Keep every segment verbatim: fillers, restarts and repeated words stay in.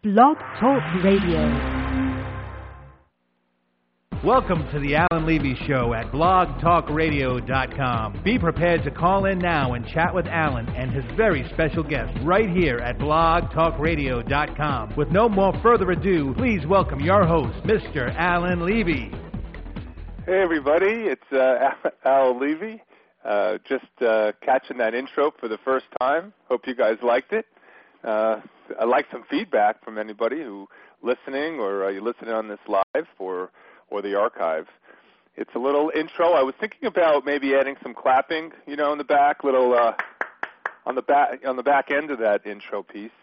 Blog Talk Radio. Welcome to the Alan Levy Show at blog talk radio dot com. Be prepared to call in now and chat with Alan and his very special guest right here at blog talk radio dot com. With no more further ado, please welcome your host, Mister Alan Levy. Hey everybody, it's uh, Al Levy. Uh, just uh, catching that intro for the first time. Hope you guys liked it. Uh, I'd like some feedback from anybody who listening or uh, you're listening on this live or or the archive. It's a little intro. I was thinking about maybe adding some clapping, you know, in the back, little uh, on the back on the back end of that intro piece.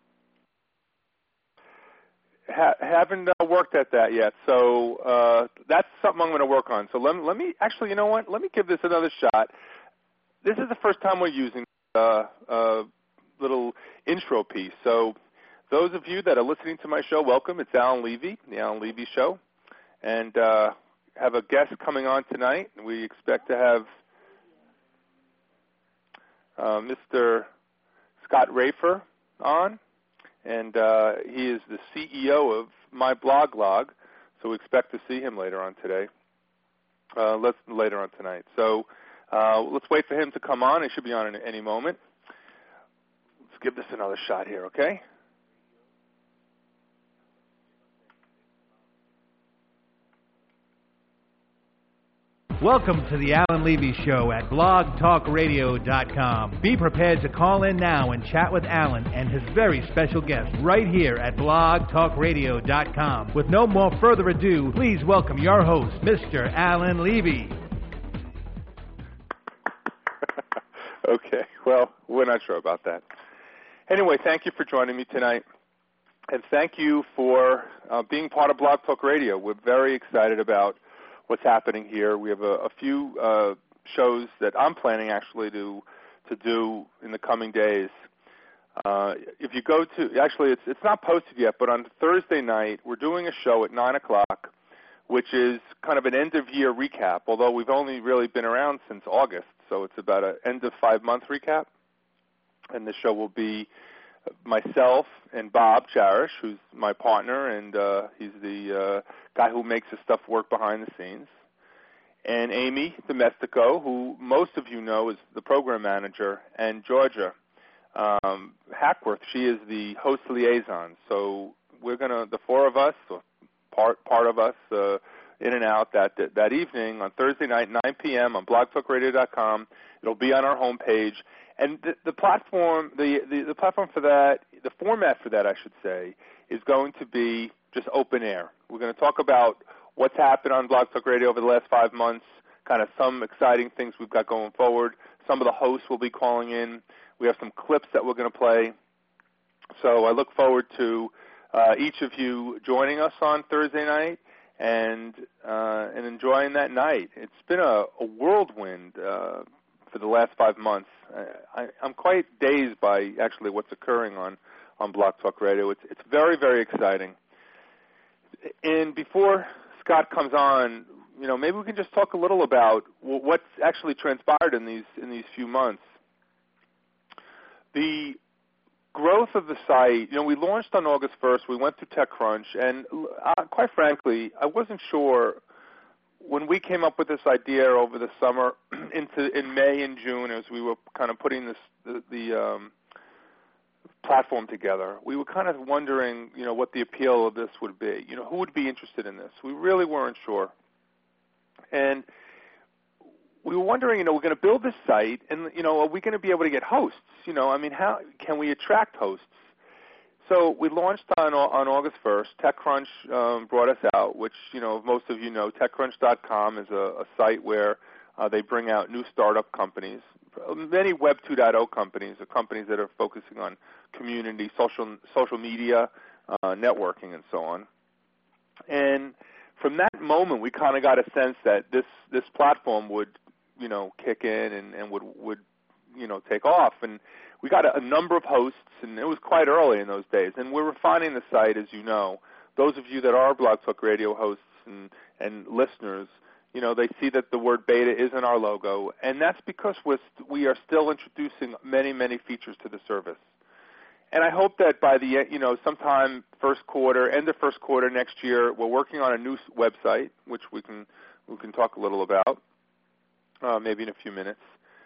Ha- haven't uh, worked at that yet, so uh, that's something I'm going to work on. So let me, let me actually, you know what? Let me give this another shot. This is the first time we're using uh, uh, little intro piece. So those of you that are listening to my show, welcome. It's Alan Levy, the Alan Levy Show, and uh, have a guest coming on tonight. We expect to have uh, Mister Scott Rafer on. And uh, he is the C E O of My Blog Log, so we expect to see him later on today, uh, let's, later on tonight. So uh, let's wait for him to come on. He should be on in any moment. Let's give this another shot here, okay? Welcome to the Alan Levy Show at blog talk radio dot com. Be prepared to call in now and chat with Alan and his very special guest right here at blog talk radio dot com. With no more further ado, please welcome your host, Mister Alan Levy. Okay, well, we're not sure about that. Anyway, thank you for joining me tonight, and thank you for uh, being part of Blog Talk Radio. We're very excited about what's happening here. We have a, a few uh, shows that I'm planning actually to to do in the coming days. Uh, if you go to, actually it's it's not posted yet, but on Thursday night we're doing a show at nine o'clock, which is kind of an end-of-year recap, although we've only really been around since August, so it's about an end-of-five-month recap. And the show will be myself and Bob Cherish, who's my partner, and uh, he's the uh, guy who makes the stuff work behind the scenes, and Amy Domestico, who most of you know is the program manager, and Georgia um, Hackworth. She is the host liaison. So we're going to, the four of us, or part part of us, uh, in and out that, that that evening on Thursday night, nine p.m. on blog talk radio dot com. It'll be on our homepage. And the, the platform, the, the, the platform for that, the format for that, I should say, is going to be just open air. We're going to talk about what's happened on Blog Talk Radio over the last five months, kind of some exciting things we've got going forward. Some of the hosts will be calling in. We have some clips that we're going to play. So I look forward to uh, each of you joining us on Thursday night and uh, and enjoying that night. It's been a, a whirlwind uh, for the last five months. I, I'm quite dazed by actually what's occurring on, on Blog Talk Radio. It's it's very, very exciting. And before Scott comes on, you know, maybe we can just talk a little about what's actually transpired in these in these few months. The growth of the site, you know, we launched on August first. We went through TechCrunch, and uh, quite frankly, I wasn't sure. When we came up with this idea over the summer, into in May and June, as we were kind of putting this the, the um, platform together, we were kind of wondering, you know, what the appeal of this would be. You know, who would be interested in this? We really weren't sure, and we were wondering, you know, we're going to build this site, and you know, are we going to be able to get hosts? You know, I mean, how can we attract hosts? So we launched on on August first. TechCrunch um, brought us out, which, you know, most of you know, TechCrunch dot com is a, a site where uh, they bring out new startup companies, many Web two point oh companies, or companies that are focusing on community, social social media, uh, networking, and so on. And from that moment, we kind of got a sense that this this platform would, you know, kick in and, and would would you know take off. And we got a, a number of hosts, and it was quite early in those days. And we're refining the site, as you know. Those of you that are Blog Talk Radio hosts and, and listeners, you know, they see that the word beta is in our logo, and that's because we're st- we are still introducing many, many features to the service. and I hope that by the, you know, sometime first quarter, end of first quarter next year, we're working on a new website, which we can we can talk a little about, uh, maybe in a few minutes.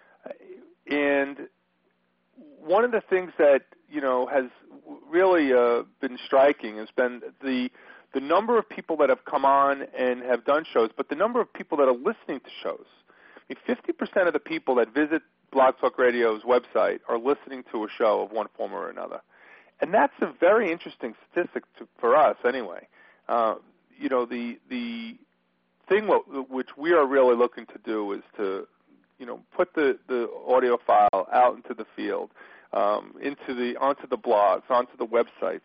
And one of the things that, you know, has really uh, been striking has been the the number of people that have come on and have done shows, but the number of people that are listening to shows. I mean, fifty percent of the people that visit Blog Talk Radio's website are listening to a show of one form or another. And that's a very interesting statistic to, for us anyway. Uh, you know, the the thing what, which we are really looking to do is to, you know, put the, the audio file out into the field, um, into the onto the blogs, onto the websites.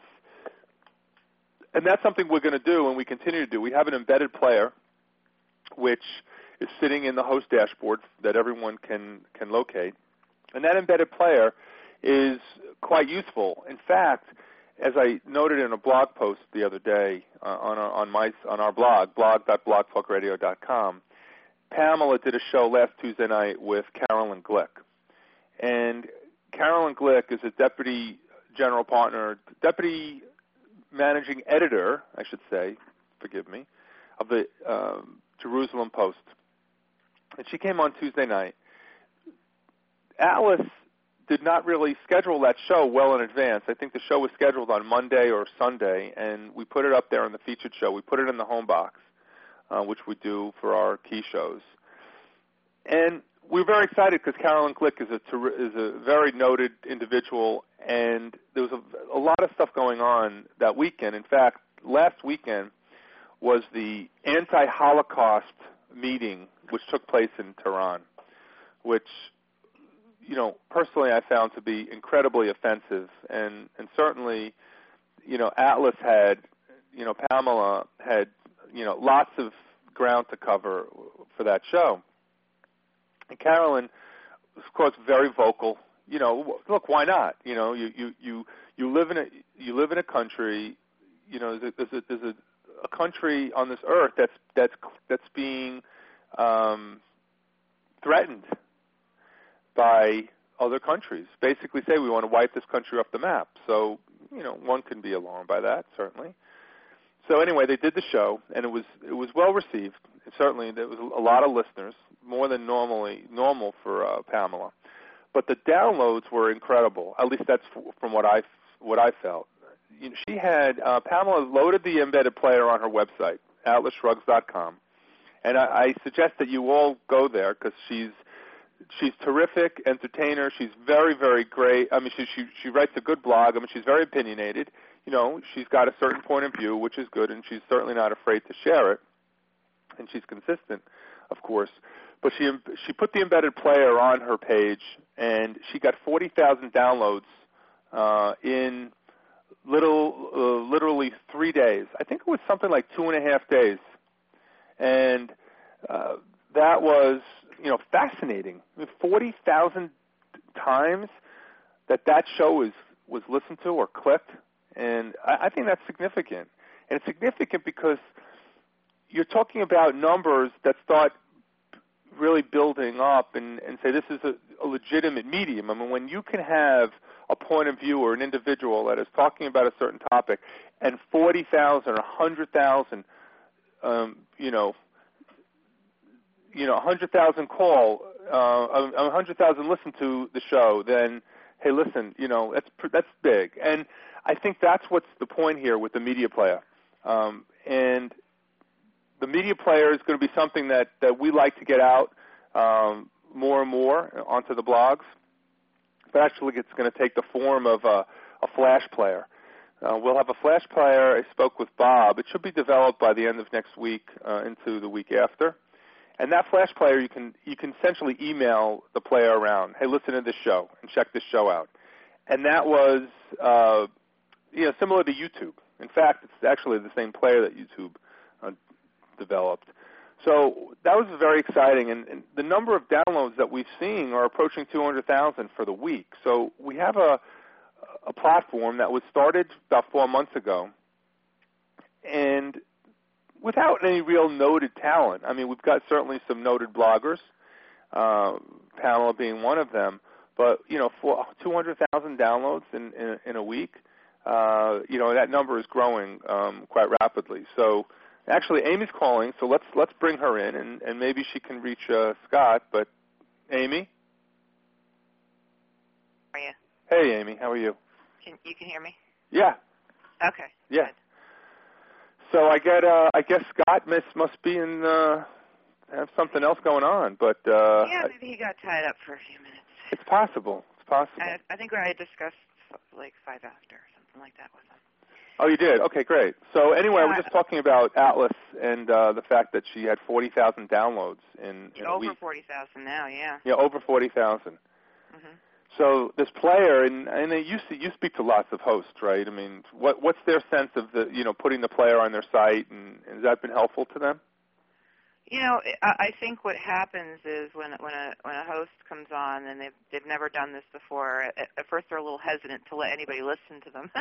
And that's something we're going to do and we continue to do. We have an embedded player which is sitting in the host dashboard that everyone can, can locate. And that embedded player is quite useful. In fact, as I noted in a blog post the other day uh, on, our, on, my, on our blog, blog dot blog talk radio dot com, Pamela did a show last Tuesday night with Carolyn Glick. And Carolyn Glick is a deputy general partner, deputy managing editor, I should say, forgive me, of the um, Jerusalem Post. And she came on Tuesday night. Atlas did not really schedule that show well in advance. I think the show was scheduled on Monday or Sunday, and we put it up there in the featured show. We put it in the home box, uh, which we do for our key shows. And we're very excited because Carolyn Glick is a, ter- is a very noted individual, and there was a, a lot of stuff going on that weekend. In fact, last weekend was the anti-Holocaust meeting, which took place in Tehran, which, you know, personally I found to be incredibly offensive. And, and certainly, you know, Atlas had, you know, Pamela had, you know, lots of ground to cover for that show. And Carolyn was, of course, very vocal. You know, look, why not? You know, you, you, you, you live in a you live in a country. You know, there's a, there's a, there's a, a country on this earth that's that's that's being um, threatened by other countries. Basically, say we want to wipe this country off the map. So, you know, one can be alarmed by that, certainly. So anyway, they did the show, and it was it was well received. Certainly, there was a lot of listeners, more than normally normal for uh, Pamela. But the downloads were incredible. At least that's from what I what I felt. You know, she had uh, Pamela loaded the embedded player on her website, atlas shrugs dot com, and I, I suggest that you all go there because she's she's terrific entertainer. She's very very great. I mean, she she she writes a good blog. I mean, she's very opinionated. You know, she's got a certain point of view, which is good, and she's certainly not afraid to share it. And she's consistent, of course. But she she put the embedded player on her page, and she got forty thousand downloads uh, in little uh, literally three days. I think it was something like two and a half days, and uh, that was you know fascinating. I mean, forty thousand times that that show is was listened to or clicked, and I, I think that's significant. And it's significant because you're talking about numbers that start really building up and, and say this is a, a legitimate medium. I mean, when you can have a point of view or an individual that is talking about a certain topic and forty thousand or one hundred thousand, um, you know, you know, one hundred thousand call, uh, one hundred thousand listen to the show, then, hey, listen, you know, that's that's big. And I think that's what's the point here with the media player. Um, and the media player is going to be something that, that we like to get out um, more and more onto the blogs. But actually it's going to take the form of a, a flash player. Uh, we'll have a flash player. I spoke with Bob. It should be developed by the end of next week uh, into the week after. And that flash player, you can you can essentially email the player around, hey, listen to this show and check this show out. And that was uh, you know similar to YouTube. In fact, it's actually the same player that YouTube uh, developed. So that was very exciting, and, and the number of downloads that we've seen are approaching two hundred thousand for the week. So we have a, a platform that was started about four months ago, and without any real noted talent. I mean, we've got certainly some noted bloggers, uh, Pamela being one of them, But, you know, for two hundred thousand downloads in, in, in a week, uh, you know, that number is growing um, quite rapidly. So actually Amy's calling, so let's let's bring her in, and, and maybe she can reach uh, Scott. But Amy? How are you? Hey, Amy, how are you? Can, you can hear me? Yeah. Okay. Yeah. Good. So I get, uh, I guess Scott must must be in, uh, have something else going on, but uh, yeah, maybe he got tied up for a few minutes. It's possible. It's possible. I, I think I discussed like five after or something like that with him. Oh, you did? Okay, great. So anyway, Yeah, we're just talking about Atlas and uh, the fact that she had forty thousand downloads in, in a over week. forty thousand now, yeah. Yeah, over forty thousand. Mm-hmm. So this player, and, and you see, you speak to lots of hosts, right? I mean, what what's their sense of the, you know, putting the player on their site, and, and has that been helpful to them? You know, I think what happens is when when a when a host comes on and they've they've never done this before, at, at first they're a little hesitant to let anybody listen to them,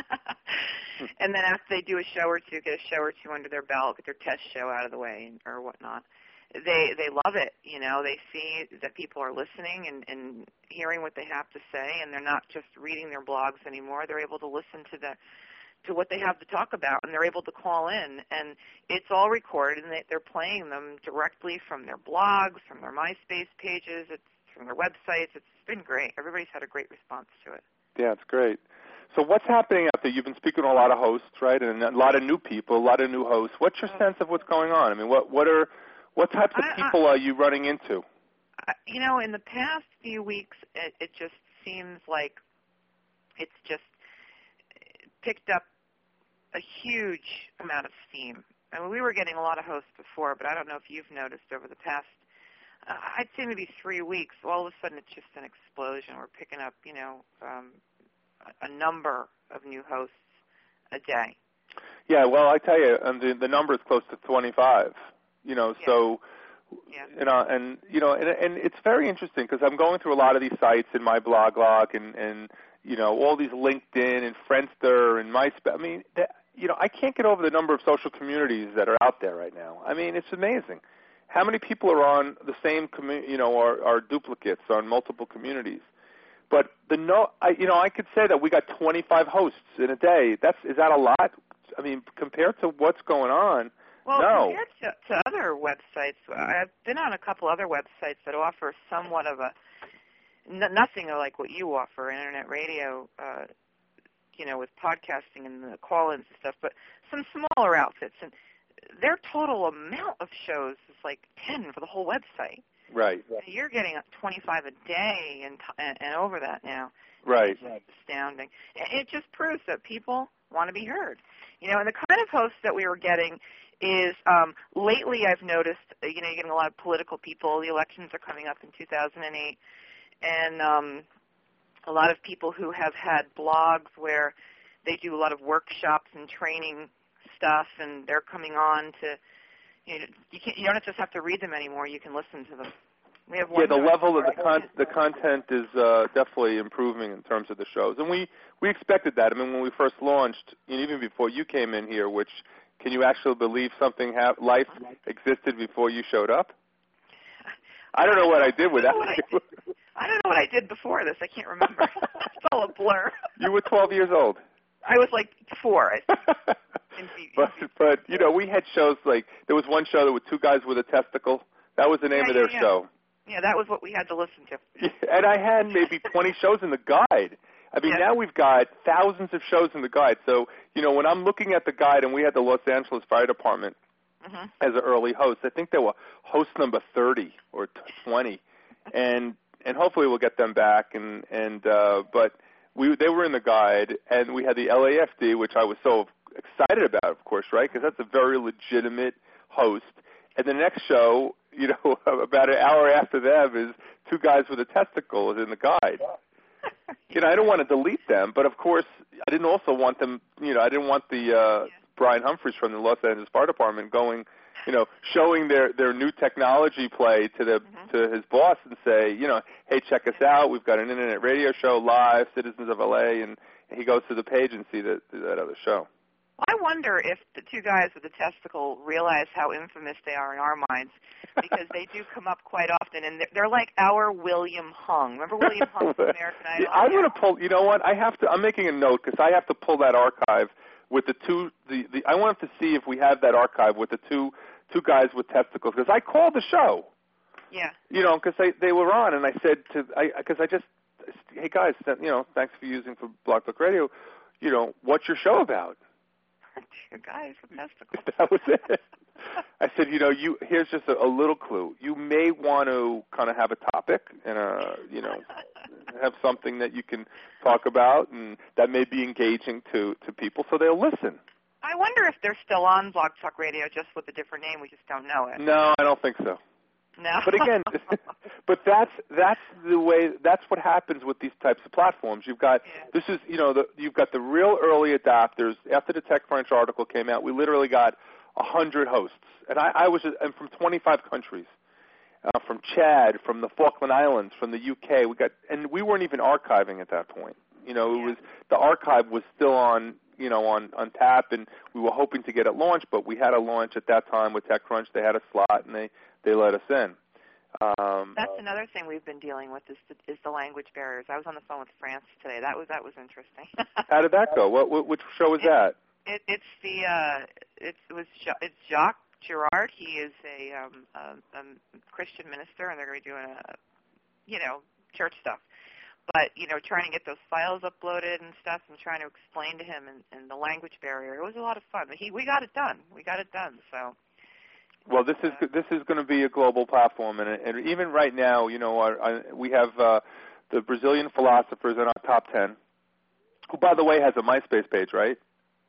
and then after they do a show or two, get a show or two under their belt, get their test show out of the way or whatnot, they they love it. You know, they see that people are listening and, and hearing what they have to say, and they're not just reading their blogs anymore. They're able to listen to the to what they have to talk about, and they're able to call in, and it's all recorded, and they, they're playing them directly from their blogs, from their MySpace pages, it's from their websites. It's been great. Everybody's had a great response to it. Yeah, it's great. So what's happening out there? You've been speaking to a lot of hosts, right, and a lot of new people, a lot of new hosts. What's your sense of what's going on? I mean, what what are what types of people I, I, are you running into? I, you know, in the past few weeks, it, it just seems like it's just picked up a huge amount of steam. I mean, we were getting a lot of hosts before, but I don't know if you've noticed over the past, uh, I'd say maybe three weeks, all of a sudden it's just an explosion. We're picking up, you know, um, a, a number of new hosts a day. Yeah, well, I tell you, um, the, the number is close to twenty-five. You know, yeah. so, yeah. you know, and, you know, and, and it's very interesting because I'm going through a lot of these sites in my blog log and, and you know, all these LinkedIn and Friendster and MySpace. I mean, that, you know, I can't get over the number of social communities that are out there right now. I mean, it's amazing. How many people are on the same, commu- you know, are, are duplicates on multiple communities? But the no, I, you know, I could say that we got twenty-five hosts in a day. That's is that a lot? I mean, compared to what's going on, well, no. compared to, to other websites, I've been on a couple other websites that offer somewhat of a n- nothing like what you offer, internet radio, uh, you know, with podcasting and the call-ins and stuff, but some smaller outfits, and their total amount of shows is like ten for the whole website. Right. You're getting twenty-five a day and, and, and over that now. Right. It's just astounding. It just proves that people want to be heard. You know, and the kind of hosts that we were getting is um, lately I've noticed, you know, you're getting a lot of political people. The elections are coming up in two thousand eight, and um, a lot of people who have had blogs where they do a lot of workshops and training stuff, and they're coming on to, you know, you, can't, you don't just have to read them anymore. You can listen to them. We have one yeah, the level of the con- the content is uh, definitely improving in terms of the shows, and we, we expected that. I mean, when we first launched, and even before you came in here, which can you actually believe something ha- life existed before you showed up? I don't know what I did with that. I, did. I don't know what I did before this. I can't remember. It's all a blur. You were twelve years old. I was like four. I but but you know, we had shows like there was one show that was two guys with a testicle. That was the name yeah, of their yeah, show. Yeah, that was what we had to listen to. And I had maybe twenty shows in the guide. I mean, yeah. now we've got thousands of shows in the guide. So, you know, when I'm looking at the guide, and we had the Los Angeles Fire Department mm-hmm. as an early host, I think they were host number thirty or twenty, and and hopefully we'll get them back. And and uh, but we they were in the guide, and we had the L A F D, which I was so excited about, of course, right? Because that's a very legitimate host. And the next show, you know, about an hour after them is two guys with a testicle is in the guide. You know, I don't want to delete them, but of course, I didn't also want them, you know, I didn't want the uh, yeah. Brian Humphreys from the Los Angeles Fire Department going, you know, showing their, their new technology play to the mm-hmm. to his boss and say, you know, hey, check us out. We've got an internet radio show live, Citizens of L A, and he goes to the page and see that that other show. I wonder if the two guys with the testicle realize how infamous they are in our minds, because they do come up quite often, and they're, they're like our William Hung. Remember William Hung from American Idol? Yeah, I'm going to pull. You know what? I have to. I'm making a note because I have to pull that archive with the two. The, the I wanted to see if we have that archive with the two two guys with testicles, because I called the show. Yeah. You know, because they they were on, and I said to I because I just hey guys, you know, thanks for using for Blog Talk Radio. You know, what's your show about? Two guys with testicles. That was it. I said, you know, you here's just a, a little clue. You may want to kind of have a topic and a, you know, have something that you can talk about, and that may be engaging to to people, so they'll listen. I wonder if they're still on Blog Talk Radio, just with a different name. We just don't know it. No, I don't think so. No. But again, but that's that's the way. That's what happens with these types of platforms. You've got yeah. this is you know the, you've got the real early adopters. After the TechCrunch article came out, we literally got a hundred hosts, and I, I was and from twenty-five countries, uh, from Chad, from the Falkland Islands, from the U K. We got and we weren't even archiving at that point. You know, it yeah. was the archive was still on you know on on tap, and we were hoping to get it launched, but we had a launch at that time with TechCrunch. They had a slot, and they. They let us in. Um, That's another thing we've been dealing with is the, is the language barriers. I was on the phone with France today. That was that was interesting. How did that go? What, what which show was it, that? It, it's the uh, it's, it was it's Jacques Girard. He is a, um, a, a Christian minister, and they're going to be doing a you know church stuff. But you know, trying to get those files uploaded and stuff, and trying to explain to him and, and the language barrier. It was a lot of fun. But he we got it done. We got it done. So. Well, this is this is going to be a global platform, and, and even right now, you know, our, our, we have uh, the Brazilian philosophers in our top ten, who, by the way, has a MySpace page, right?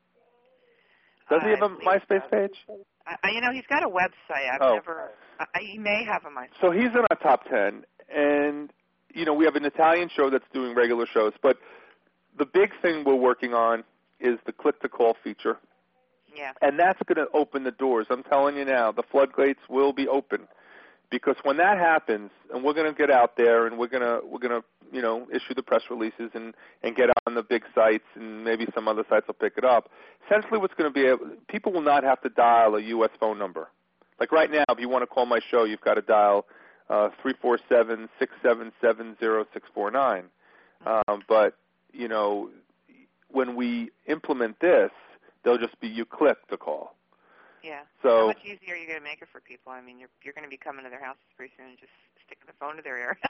Does he have a MySpace page? I, you know, he's got a website. I've oh. never. I, he may have a MySpace. So he's in our top ten, and you know, we have an Italian show that's doing regular shows, but the big thing we're working on is the click-to-call feature. Yeah. And that's going to open the doors. I'm telling you now, the floodgates will be open, because when that happens, and we're going to get out there, and we're going to we're going to you know issue the press releases and and get on the big sites, and maybe some other sites will pick it up. Essentially, what's going to be able, people will not have to dial a U S phone number. Like right now, if you want to call my show, you've got to dial uh, three four seven, six seven seven, zero six four nine. Um, but you know, when we implement this, they'll just be you click to call. Yeah. So how much easier are you going to make it for people? I mean, you're you're going to be coming to their houses pretty soon and just sticking the phone to their ear.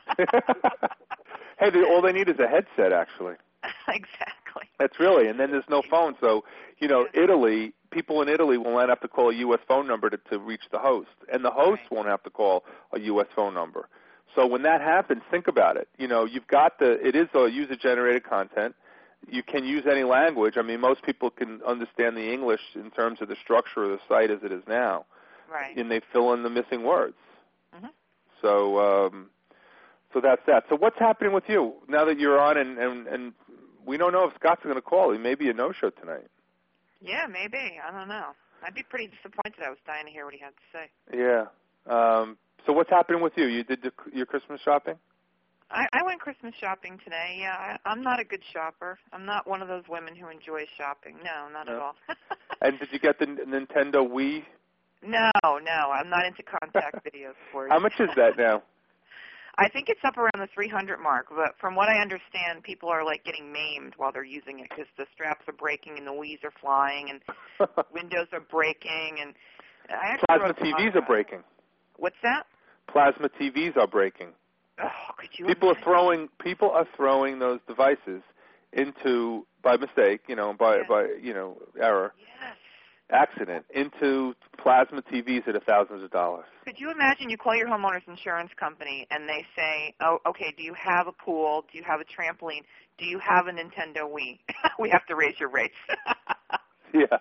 Hey, they, all they need is a headset, actually. Exactly. That's really, and then there's no phone. So, you know, yeah. Italy, people in Italy will not have to call a U S phone number to, to reach the host, and the host right. won't have to call a U S phone number. So when that happens, think about it. You know, you've got the, it is a user-generated content. You can use any language. I mean, most people can understand the English in terms of the structure of the site as it is now. Right. And they fill in the missing words. Mm-hmm. So um, so that's that. So what's happening with you now that you're on, and, and, and we don't know if Scott's going to call. He may be a no-show tonight. Yeah, maybe. I don't know. I'd be pretty disappointed. I was dying to hear what he had to say. Yeah. Um, so what's happening with you? You did the, your Christmas shopping? I, I went Christmas shopping today. Yeah, I, I'm not a good shopper. I'm not one of those women who enjoys shopping. No, not no. at all. And did you get the Nintendo Wii? No, no. I'm not into contact videos for it. How much is that now? I think it's up around the three hundred mark, but from what I understand, people are like getting maimed while they're using it because the straps are breaking and the Wii's are flying and windows are breaking and I actually Plasma T Vs are breaking. What's that? Plasma T Vs are breaking. Oh, could you people imagine? are throwing people are throwing those devices into by mistake, you know, by yes. by you know error, yes. accident into plasma T Vs at thousands of dollars. Could you imagine you call your homeowner's insurance company and they say, "Oh, okay, do you have a pool? Do you have a trampoline? Do you have a Nintendo Wii? We have to raise your rates." Yeah.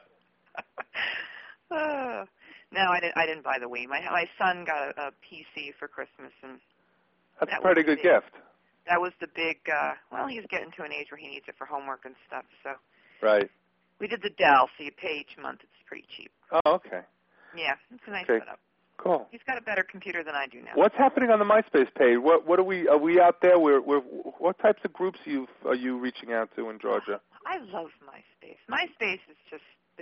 uh, no, I didn't. I didn't buy the Wii. My my son got a, a P C for Christmas and. That's that a pretty good big, gift. That was the big, uh, well, he's getting to an age where he needs it for homework and stuff, so. Right. We did the Dell, so you pay each month. It's pretty cheap. Oh, okay. Yeah, it's a nice okay. setup. Cool. He's got a better computer than I do now. What's happening on the MySpace page? What what are we are we out there? We're, we're, what types of groups you are you reaching out to in Georgia? I love MySpace. MySpace has just been phenomenal.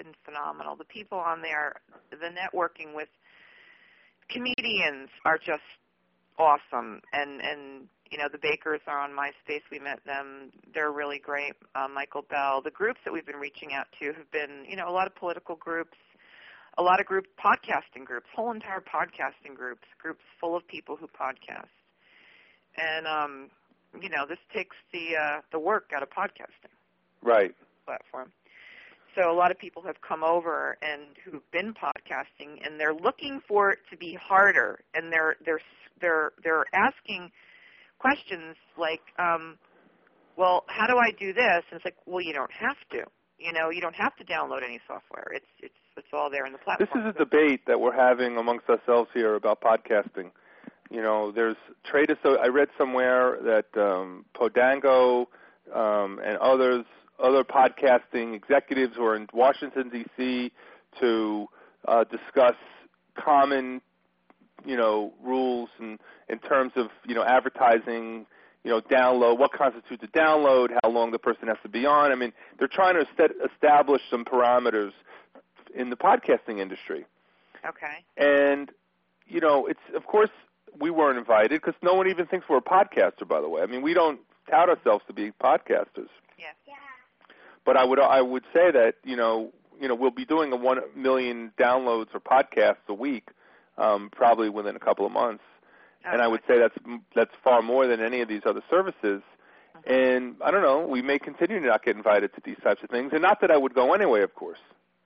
phenomenal. The people on there, the networking with comedians are just awesome. And, and you know, the Bakers are on MySpace. We met them. They're really great. Uh, Michael Bell. The groups that we've been reaching out to have been, you know, a lot of political groups, a lot of group podcasting groups, whole entire podcasting groups, groups full of people who podcast. And, um, you know, this takes the uh, the work out of podcasting. Right. Platform. So a lot of people have come over and who've been podcasting, and they're looking for it to be harder, and they're they're they're they're asking questions like, um, well, how do I do this? And it's like, well, you don't have to. You know, you don't have to download any software. It's it's it's all there in the platform. This is a debate that we're having amongst ourselves here about podcasting. You know, there's trade. So I read somewhere that um, Podango um, and others, other podcasting executives were in Washington D C to uh, discuss common, you know, rules and in terms of you know advertising. You know, download, what constitutes a download, how long the person has to be on. I mean, they're trying to set, establish some parameters in the podcasting industry. Okay. And, you know, it's of course we weren't invited because no one even thinks we're a podcaster, by the way. I mean, we don't tout ourselves to be podcasters. Yeah. Yeah. But I would I would say that, you know, you know, we'll be doing a one million downloads or podcasts a week um, probably within a couple of months. And I would say that's that's far more than any of these other services. Uh-huh. And I don't know, we may continue to not get invited to these types of things. And not that I would go anyway, of course.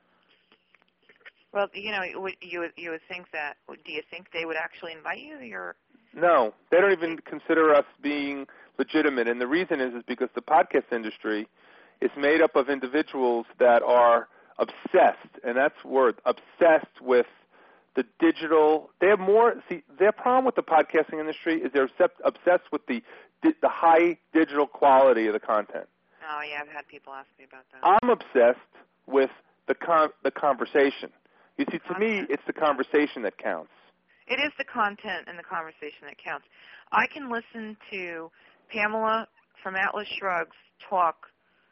Well, you know, you would, you would, you would think that. Do you think they would actually invite you? You're... No, they don't even consider us being legitimate. And the reason is is because the podcast industry is made up of individuals that are obsessed, and that's word, obsessed with the digital. They have more. See, their problem with the podcasting industry is they're obsessed with the the high digital quality of the content. Oh yeah, I've had people ask me about that. I'm obsessed with the con- the conversation. You see, to me, it's the conversation that counts. It is the content and the conversation that counts. I can listen to Pamela from Atlas Shrugs talk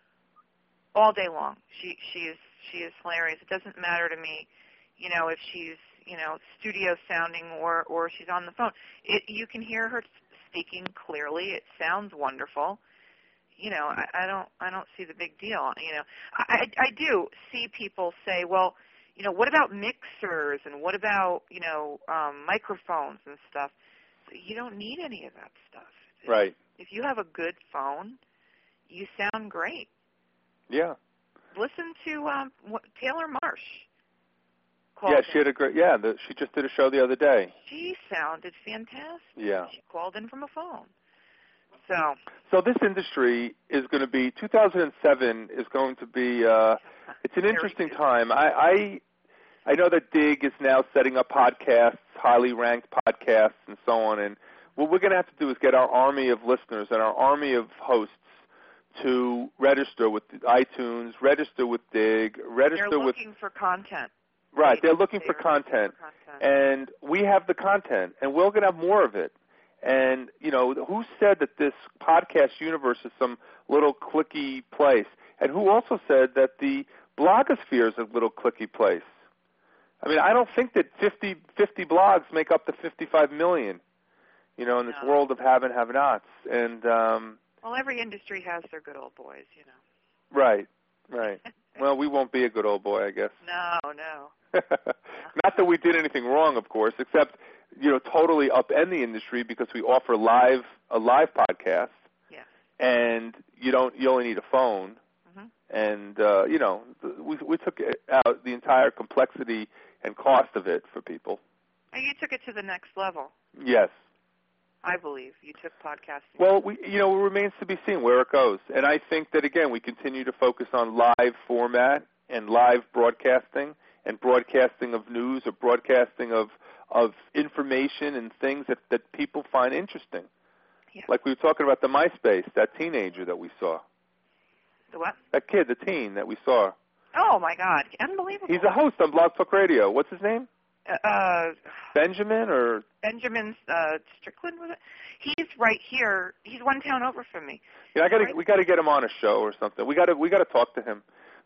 all day long. She she is she is hilarious. It doesn't matter to me, you know, if she's you know, studio sounding or, or she's on the phone. It, you can hear her speaking clearly. It sounds wonderful. You know, I, I don't I don't see the big deal. You know, I, I do see people say, well, you know, what about mixers and what about, you know, um, microphones and stuff? You don't need any of that stuff. Right. If you have a good phone, you sound great. Yeah. Listen to um, Taylor Marsh. Yeah, she had a great. Yeah, the, she just did a show the other day. She sounded fantastic. Yeah. She called in from a phone. So. So this industry is going to be two thousand seven is going to be. Uh, it's an interesting time. I, I I know that Dig is now setting up podcasts, highly ranked podcasts, and so on. And what we're going to have to do is get our army of listeners and our army of hosts to register with iTunes, register with Dig, register They're with. They're looking for content. Right, they're looking for content, for content, and we have the content, and we're going to have more of it. And, you know, who said that this podcast universe is some little cliquey place? And who also said that the blogosphere is a little cliquey place? I mean, I don't think that fifty, fifty blogs make up the fifty-five million, you know, in this no. world of have and have-nots. And, um, well, every industry has their good old boys, you know. Right, right. Well, we won't be a good old boy, I guess. No, no. Not that we did anything wrong, of course, except, you know, totally upend the industry because we offer live a live podcast. Yeah. And you don't you only need a phone. Mm-hmm. And uh, you know, we we took out the entire complexity and cost of it for people. And you took it to the next level. Yes. I believe you took podcasting. Well, we, you know, it remains to be seen where it goes. And I think that, again, we continue to focus on live format and live broadcasting and broadcasting of news or broadcasting of, of information and things that, that people find interesting. Yeah. Like we were talking about the MySpace, that teenager that we saw. The what? That kid, the teen that we saw. Oh, my God. Unbelievable. He's a host on Blog Talk Radio. What's his name? Uh, Benjamin or Benjamin uh, Strickland was it? He's right here. He's one town over from me. Yeah, I got right? we got to get him on a show or something. We got to we got to talk to him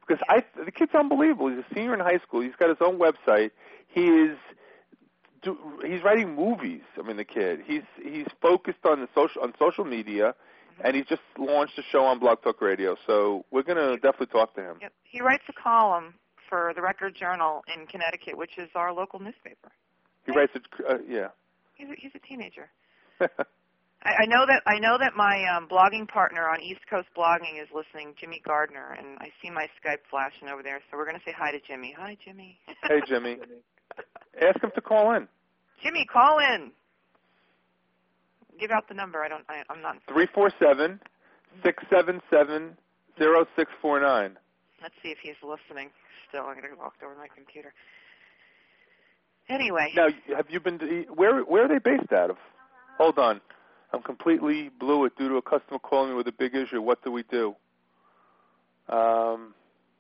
Because I, the kid's unbelievable. He's a senior in high school. He's got his own website. He is, do, he's writing movies. I mean, the kid. He's he's focused on the social on social media, mm-hmm. and he's just launched a show on Blog Talk Radio. So we're going to definitely talk to him. Yep. He writes a column for the Record Journal in Connecticut, which is our local newspaper. He right? writes it. Uh, yeah. He's a, he's a teenager. I know that I know that my um, blogging partner on East Coast Blogging is listening, Jimmy Gardner, and I see my Skype flashing over there. So we're going to say hi to Jimmy. Hi, Jimmy. Hey, Jimmy. Ask him to call in. Jimmy, call in. Give out the number. I don't. I, I'm not. Three four seven six seven seven zero six four nine. Let's see if he's listening. Still, I'm going to walk over my computer. Anyway. Now, have you been? To, where Where are they based out of? Hold on. I'm completely blew it due to a customer calling me with a big issue. What do we do? Um,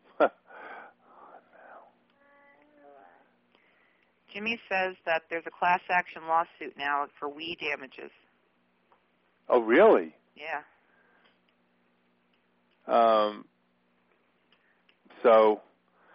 Jimmy says that there's a class action lawsuit now for we damages. Oh, really? Yeah. Um, so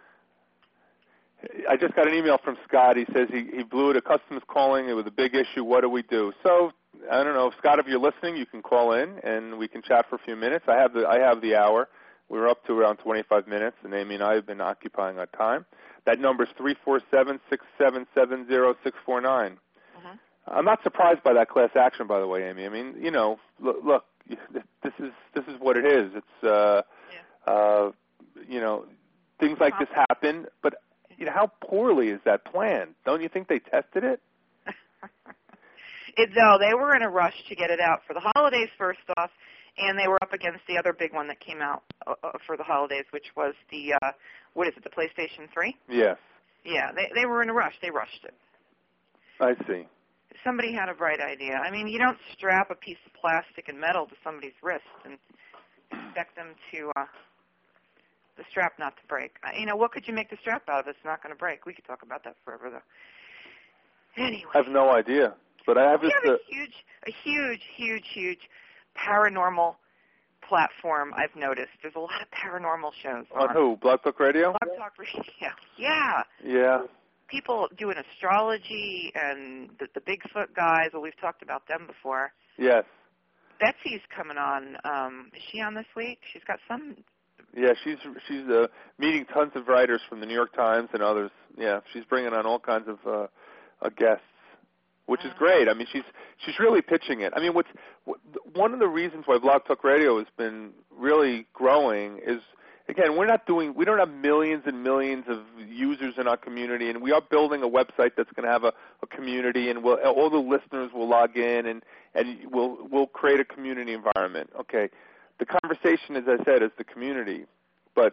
I just got an email from Scott. He says he, he blew it. A customer's calling it with a big issue. What do we do? So I don't know, Scott. If you're listening, you can call in and we can chat for a few minutes. I have the I have the hour. We're up to around twenty-five minutes, and Amy and I have been occupying our time. That number is three four seven six seven seven zero six four nine. Uh-huh. I'm not surprised by that class action, by the way, Amy. I mean, you know, look, look this is this is what it is. It's uh, yeah. uh, you know, things like this happen, but you know, how poorly is that planned? Don't you think they tested it? It, no, they were in a rush to get it out for the holidays first off, and they were up against the other big one that came out uh, for the holidays, which was the, uh, what is it, the PlayStation three? Yes. Yeah, they they were in a rush. They rushed it. I see. Somebody had a bright idea. I mean, you don't strap a piece of plastic and metal to somebody's wrist and expect them to, uh, the strap not to break. Uh, you know, what could you make the strap out of? It's not going to break. We could talk about that forever, though. Anyway. I have no idea. But I have we this, have a uh, huge, a huge, huge, huge paranormal platform. I've noticed there's a lot of paranormal shows on. On who? Blog Talk Radio? Blog Talk Radio. Yeah. Yeah. People doing astrology and the, the Bigfoot guys. Well, we've talked about them before. Yes. Betsy's coming on. Um, is she on this week? She's got some. Yeah, she's she's uh, meeting tons of writers from the New York Times and others. Yeah, she's bringing on all kinds of uh, uh, guests. Which is great. I mean, she's she's really pitching it. I mean, what's what, one of the reasons why Blog Talk Radio has been really growing is, again, we're not doing we don't have millions and millions of users in our community, and we are building a website that's going to have a, a community, and we'll, all the listeners will log in, and and we'll we'll create a community environment. Okay, the conversation, as I said, is the community, but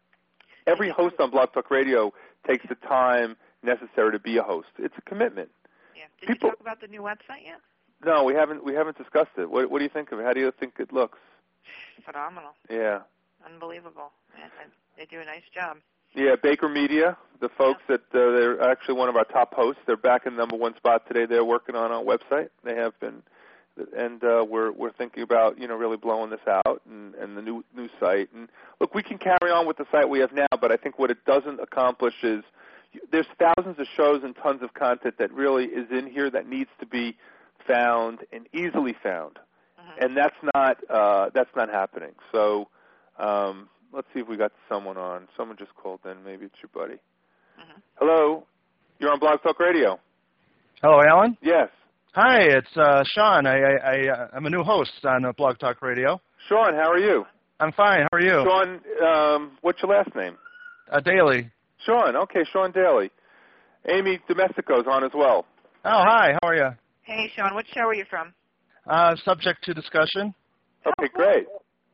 every host on Blog Talk Radio takes the time necessary to be a host. It's a commitment. Yeah. Did People, you talk about the new website yet? No, we haven't. We haven't discussed it. What, what do you think of it? How do you think it looks? Phenomenal. Yeah. Unbelievable. Man, they do a nice job. Yeah, Baker Media, the folks yeah. that uh, they're actually one of our top hosts. They're back in the number one spot today. They're working on our website. They have been, and uh, we're we're thinking about you know really blowing this out and, and the new new site. And look, we can carry on with the site we have now, but I think what it doesn't accomplish is there's thousands of shows and tons of content that really is in here that needs to be found and easily found, mm-hmm. and that's not uh, that's not happening. So um, let's see if we got someone on. Someone just called in. Maybe it's your buddy. Mm-hmm. Hello, you're on Blog Talk Radio. Hello, Alan. Yes. Hi, it's uh, Sean. I, I, I I'm a new host on uh, Blog Talk Radio. Sean, how are you? I'm fine. How are you? Sean, um, what's your last name? Uh, Daly. Sean, okay, Sean Daly. Amy Domestico's on as well. Oh, hi, how are you? Hey, Sean, what show are you from? Uh, subject to discussion. Okay, great.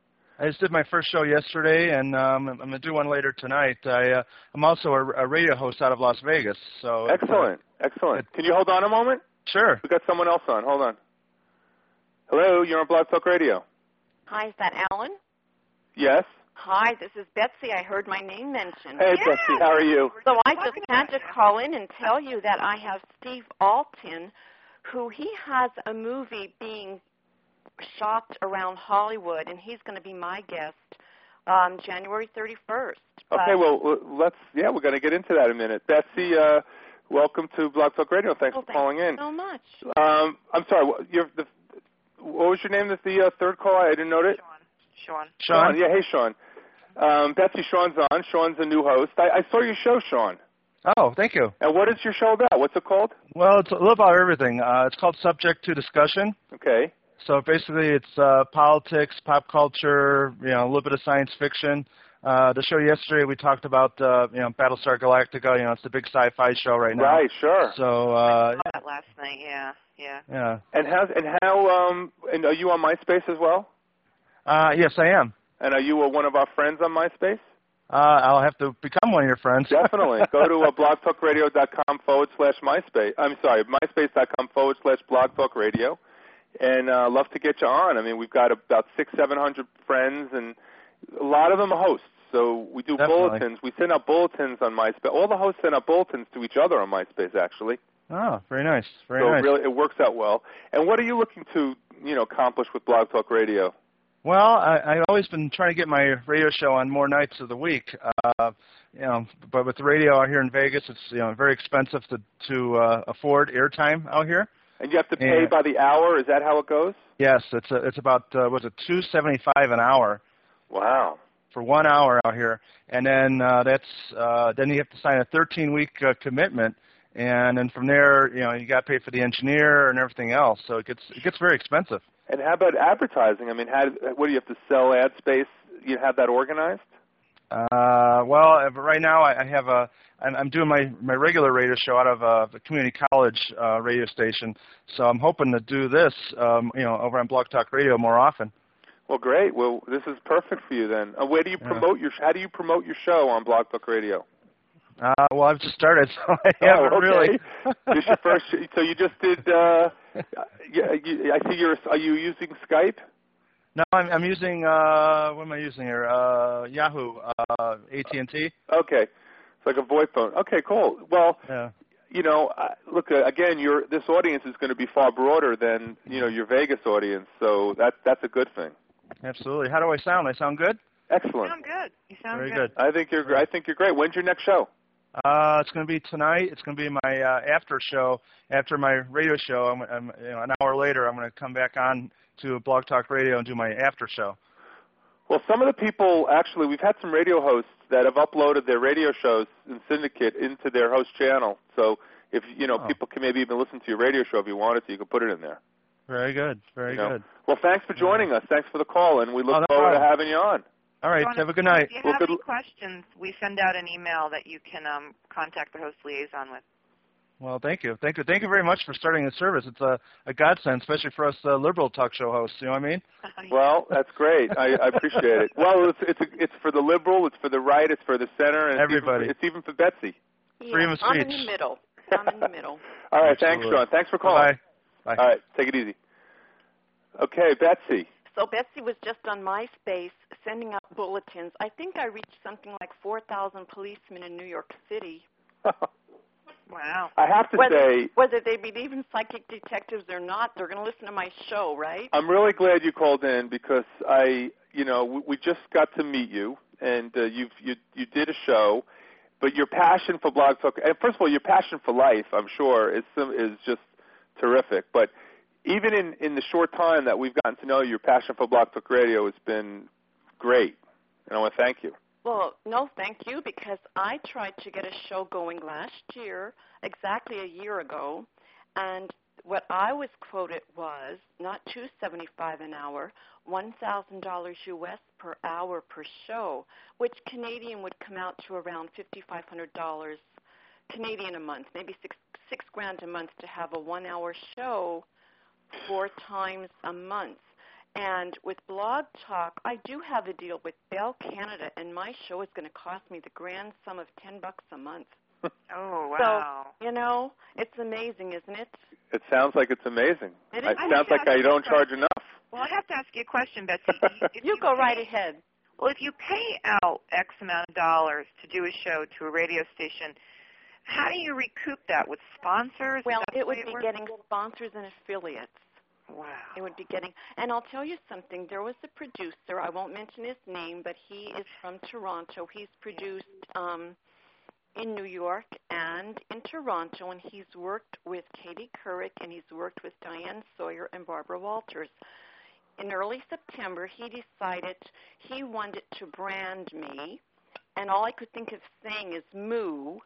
I just did my first show yesterday, and um, I'm going to do one later tonight. I, uh, I'm also a, a radio host out of Las Vegas. So Excellent, uh, excellent. Can you hold on a moment? Sure. We've got someone else on. Hold on. Hello, you're on Blog Talk Radio. Hi, is that Alan? Yes. Hi, this is Betsy. I heard my name mentioned. Hey, yeah. Betsy, how are you? So I just had to call in and tell you that I have Steve Altin, who he has a movie being shot around Hollywood, and he's going to be my guest Um, January thirty-first. Okay, well, let's, yeah, we're going to get into that in a minute. Betsy, uh, welcome to Blog Talk Radio. Thanks oh, for calling in. Thank you so much. Um, I'm sorry, what, you're the, what was your name? That's the uh, third call? I didn't note it. Sean. Sean. Sean, yeah, hey, Sean. Um, Betsy, Sean's on. Sean's a new host. I, I saw your show, Sean. Oh, thank you. And what is your show about? What's it called? Well, it's a little about everything. Uh, it's called Subject to Discussion. Okay. So basically, it's uh, politics, pop culture, you know, a little bit of science fiction. Uh, the show yesterday, we talked about, uh, you know, Battlestar Galactica. You know, it's the big sci-fi show right now. Right, sure. So, uh, I saw that last night. Yeah, yeah. Yeah. And how? And how? Um, and are you on MySpace as well? Uh, yes, I am. And are you uh, one of our friends on MySpace? Uh, I'll have to become one of your friends. Definitely. Go to uh, blogtalkradio.com forward slash MySpace. I'm sorry, MySpace.com forward slash blogtalkradio. And uh, love to get you on. I mean, we've got about six, seven hundred friends, and a lot of them are hosts. So we do Definitely. bulletins. We send out bulletins on MySpace. All the hosts send out bulletins to each other on MySpace, actually. Oh, very nice. Very so nice. it really, it works out well. And what are you looking to, you know, accomplish with Blog Talk Radio? Well, I, I've always been trying to get my radio show on more nights of the week. Uh, you know, but with the radio out here in Vegas, it's you know very expensive to to uh, afford airtime out here. And you have to pay and, by the hour. Is that how it goes? Yes, it's a, it's about uh, was it two seventy five an hour. Wow. For one hour out here, and then uh, that's uh, then you have to sign a thirteen week uh, commitment, and then from there, you know, you got to pay for the engineer and everything else. So it gets it gets very expensive. And how about advertising? I mean, how, what do you have to sell ad space? You have that organized? Uh, well, right now I have a I'm, I'm doing my, my regular radio show out of a, a community college uh, radio station, so I'm hoping to do this, um, you know, over on Blog Talk Radio more often. Well, great. Well, this is perfect for you then. Uh, where do you promote yeah. your? How do you promote your show on Blog Talk Radio? Uh, well, I've just started, so I haven't oh, okay. really. This your first. So you just did. Uh, yeah, you, I see you're. Are you using Skype? No, I'm, I'm using. Uh, what am I using here? Uh, Yahoo, uh, A T and T. Okay, it's like a VoIP phone. Okay, cool. Well, yeah. you know, uh, look uh, again. Your this audience is going to be far broader than you know your Vegas audience, so that that's a good thing. Absolutely. How do I sound? I sound good? Excellent. You sound good. You sound Very good. good. I think you're. I think you're great. When's your next show? Uh, it's going to be tonight. It's going to be my uh, after show. After my radio show, I'm, I'm, you know, an hour later, I'm going to come back on to Blog Talk Radio and do my after show. Well, some of the people, actually, we've had some radio hosts that have uploaded their radio shows in Syndicate into their host channel. So if, you know, oh. people can maybe even listen to your radio show if you wanted to, you can put it in there. Very good. Very you know? good. Well, thanks for joining us. Thanks for the call, and we look oh, no forward problem. to having you on. All right. Have a good night. If you well, have good any questions, we send out an email that you can um, contact the host liaison with. Well, thank you. Thank you. Thank you very much for starting the service. It's a, a godsend, especially for us uh, liberal talk show hosts. You know what I mean? Well, that's great. I, I appreciate it. Well, it's it's, a, it's for the liberal, it's for the right, it's for the center, and everybody. It's even for, it's even for Betsy. Yeah, Freedom of I'm speech. in the middle. I'm in the middle. All right. Absolutely. Thanks, Sean. Thanks for calling. Bye. Bye. All right. Take it easy. Okay, Betsy. So Betsy was just on MySpace sending out bulletins. I think I reached something like four thousand policemen in New York City. Wow. I have to whether, say, whether they believe in psychic detectives or not, they're going to listen to my show, right? I'm really glad you called in because I, you know, we, we just got to meet you, and uh, you've, you you did a show, but your passion for Blog Talk, and first of all, your passion for life, I'm sure, is some, is just terrific. But even in, in the short time that we've gotten to know you, your passion for Blog Talk Radio has been great, and I want to thank you. Well, no, thank you, because I tried to get a show going last year, exactly a year ago, and what I was quoted was not two seventy-five an hour, one thousand dollars U S per hour per show, which Canadian would come out to around fifty-five hundred dollars Canadian a month, maybe six six grand a month to have a one-hour show four times a month. And with Blog Talk, I do have a deal with Bell Canada, and my show is going to cost me the grand sum of ten bucks a month. Oh, wow. So, you know, it's amazing, isn't it? It sounds like it's amazing. It, it is. sounds like I don't charge enough. Well, I have to ask you a question, Betsy. If you, you go pay, right ahead. Well, if you pay out X amount of dollars to do a show to a radio station, how do you recoup that with sponsors? Well, That's it would the way be works? getting sponsors and affiliates. Wow. It would be getting, and I'll tell you something. There was a producer. I won't mention his name, but he is from Toronto. He's produced um, in New York and in Toronto, and he's worked with Katie Couric, and he's worked with Diane Sawyer and Barbara Walters. In early September, he decided he wanted to brand me, and all I could think of saying is moo.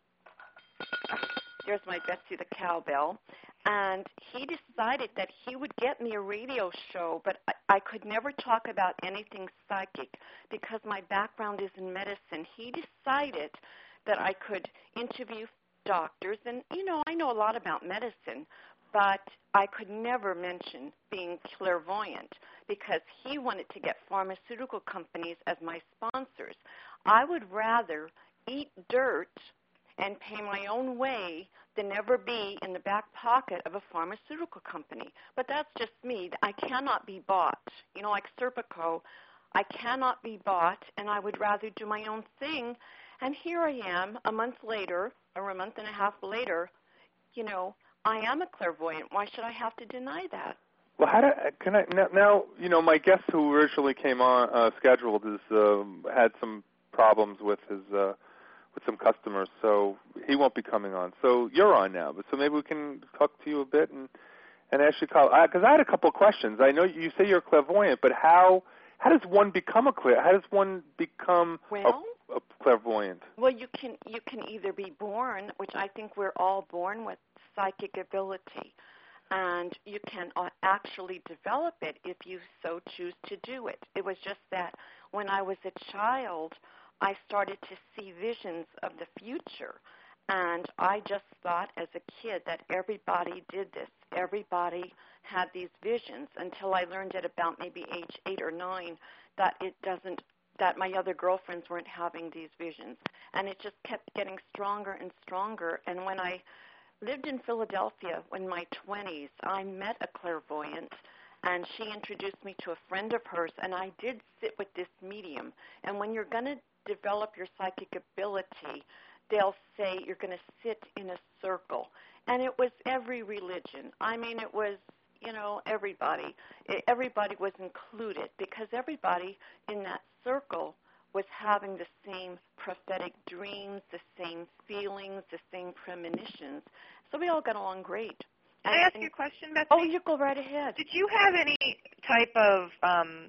There's my Betsy the cowbell. And he decided that he would get me a radio show, but I, I could never talk about anything psychic because my background is in medicine. He decided that I could interview doctors, and, you know, I know a lot about medicine, but I could never mention being clairvoyant because he wanted to get pharmaceutical companies as my sponsors. I would rather eat dirt and pay my own way than ever be in the back pocket of a pharmaceutical company. But that's just me. I cannot be bought. You know, like Serpico, I cannot be bought, and I would rather do my own thing. And here I am, a month later, or a month and a half later, you know, I am a clairvoyant. Why should I have to deny that? Well, how do, can I, now, now, you know, my guest who originally came on, uh, scheduled, is, uh, had some problems with his, uh, with some customers, so he won't be coming on. So you're on now, but so maybe we can talk to you a bit and and ask you, because I, I had a couple of questions. I know you say you're clairvoyant, but how how does one become a clair? How does one become well, a, a clairvoyant? Well, you can you can either be born, which I think we're all born with psychic ability, and you can uh, actually develop it if you so choose to do it. It was just that when I was a child, I started to see visions of the future, and I just thought as a kid that everybody did this. Everybody had these visions until I learned at about maybe age eight or nine that it doesn't, that my other girlfriends weren't having these visions, and it just kept getting stronger and stronger. And when I lived in Philadelphia in my twenties, I met a clairvoyant, and she introduced me to a friend of hers, and I did sit with this medium. And when you're going to develop your psychic ability, they'll say you're going to sit in a circle. And it was every religion. I mean, it was, you know, everybody. It, everybody was included because everybody in that circle was having the same prophetic dreams, the same feelings, the same premonitions. So we all got along great. Can I ask you a question, Betsy? Oh, you go right ahead. Did you have any type of um,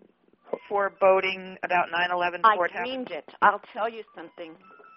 foreboding about nine eleven before it happened? I dreamed it. I'll tell you something.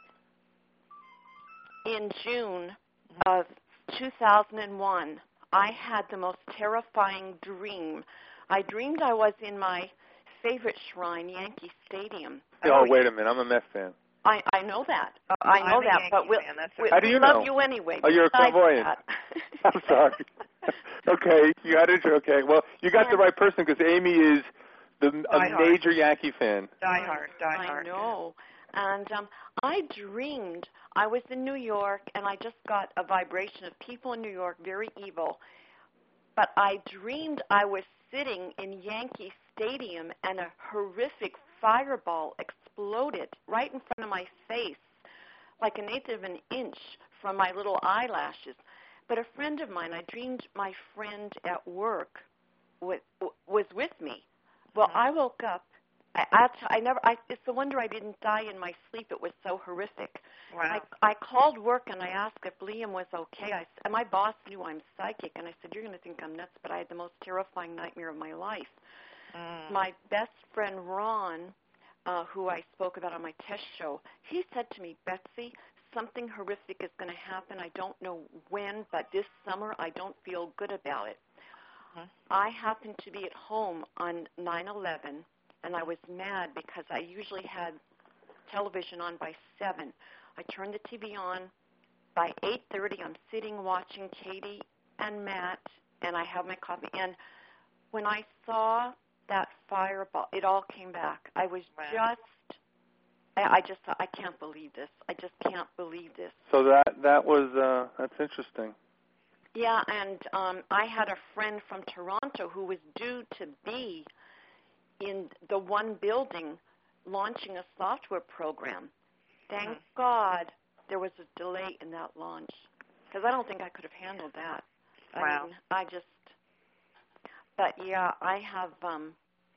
In June of two thousand one, I had the most terrifying dream. I dreamed I was in my favorite shrine, Yankee Stadium. Oh, wait a minute. I'm a Mets fan. I, I know that. Uh, I know I'm that, a but we'll, fan. That's we, How do you we know? love you anyway. Oh, you're a clairvoyant. I'm sorry. Okay, you got it. Okay, well, you got and, the right person because Amy is the, a Die hard. major Yankee fan. Die hard, die I hard. know. And um, I dreamed I was in New York, and I just got a vibration of people in New York, very evil. But I dreamed I was sitting in Yankee Stadium, and a horrific fireball exploded right in front of my face, like an eighth of an inch from my little eyelashes. But a friend of mine, I dreamed my friend at work was, was with me. Well, I woke up. I, I, I never. I, it's a wonder I didn't die in my sleep. It was so horrific. Wow. I, I called work and I asked if Liam was okay. I, and my boss knew I'm psychic, and I said, "You're going to think I'm nuts," but I had the most terrifying nightmare of my life. Mm. My best friend Ron, uh, who I spoke about on my test show, he said to me, "Betsy, something horrific is going to happen. I don't know when, but this summer I don't feel good about it." Mm-hmm. I happened to be at home on nine eleven, and I was mad because I usually had television on by seven. I turned the T V on. By eight thirty, I'm sitting watching Katie and Matt, and I have my coffee. And when I saw that fireball, it all came back. I was wow. just, I, I just thought, I can't believe this. I just can't believe this. So that that was uh, that's interesting. Yeah, and um, I had a friend from Toronto who was due to be in the one building launching a software program. Thank mm-hmm. God there was a delay in that launch, because I don't think I could have handled that. Wow. I mean, I just, but yeah, I have um,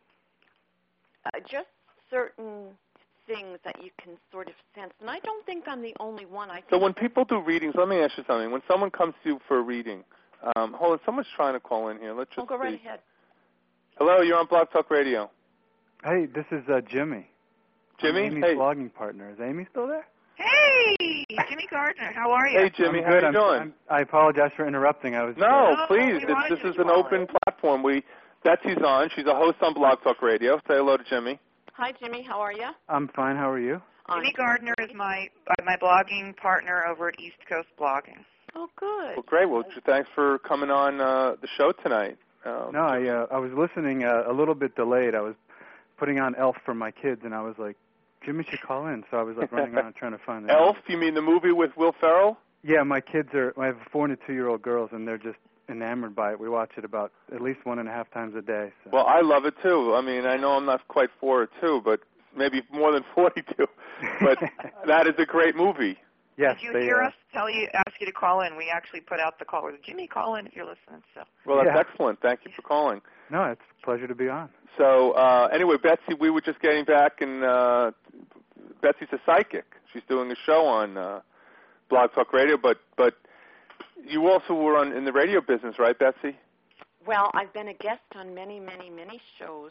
uh, just certain things that you can sort of sense, and I don't think I'm the only one. I think so when people do readings, let me ask you something. When someone comes to you for a reading, um, hold on, someone's trying to call in here. Let's just I'll go right see. ahead. Hello, you're on Blog Talk Radio. Hey, this is uh, Jimmy. Jimmy? I'm Amy's hey. blogging partner. Is Amy still there? Hey, Jimmy Gardner, how are you? Hey, Jimmy, I'm how good. you I'm, doing? I'm, I apologize for interrupting. I was No, No, please. we It's, wanted this you is to an call. open platform. We Betsy's on. She's a host on Blog Talk Radio. Say hello to Jimmy. Hi, Jimmy. How are you? I'm fine. How are you? Jimmy Gardner is my uh, my blogging partner over at East Coast Blogging. Oh, good. Well, great. Well, thanks for coming on uh, the show tonight. Um, No, I uh, I was listening uh, a little bit delayed. I was putting on Elf for my kids, and I was like, Jimmy should call in. So I was like running around trying to find the Elf? You mean the movie with Will Ferrell? Yeah, my kids are. I have four and a two-year-old girls, and they're just enamored by it. We watch it about at least one and a half times a day. So. Well, I love it too. I mean, I know I'm not quite four or two, but maybe more than forty-two. But that is a great movie. Yes, Did you they, hear uh, us tell you, ask you to call in? We actually put out the call. Jimmy, call in if you're listening. So. Well, that's Yeah. excellent. Thank you for calling. No, it's a pleasure to be on. So uh, anyway, Betsy, we were just getting back, and uh, Betsy's a psychic. She's doing a show on uh, Blog Talk Radio, but but you also were on in the radio business, right, Betsy? Well, I've been a guest on many, many, many shows,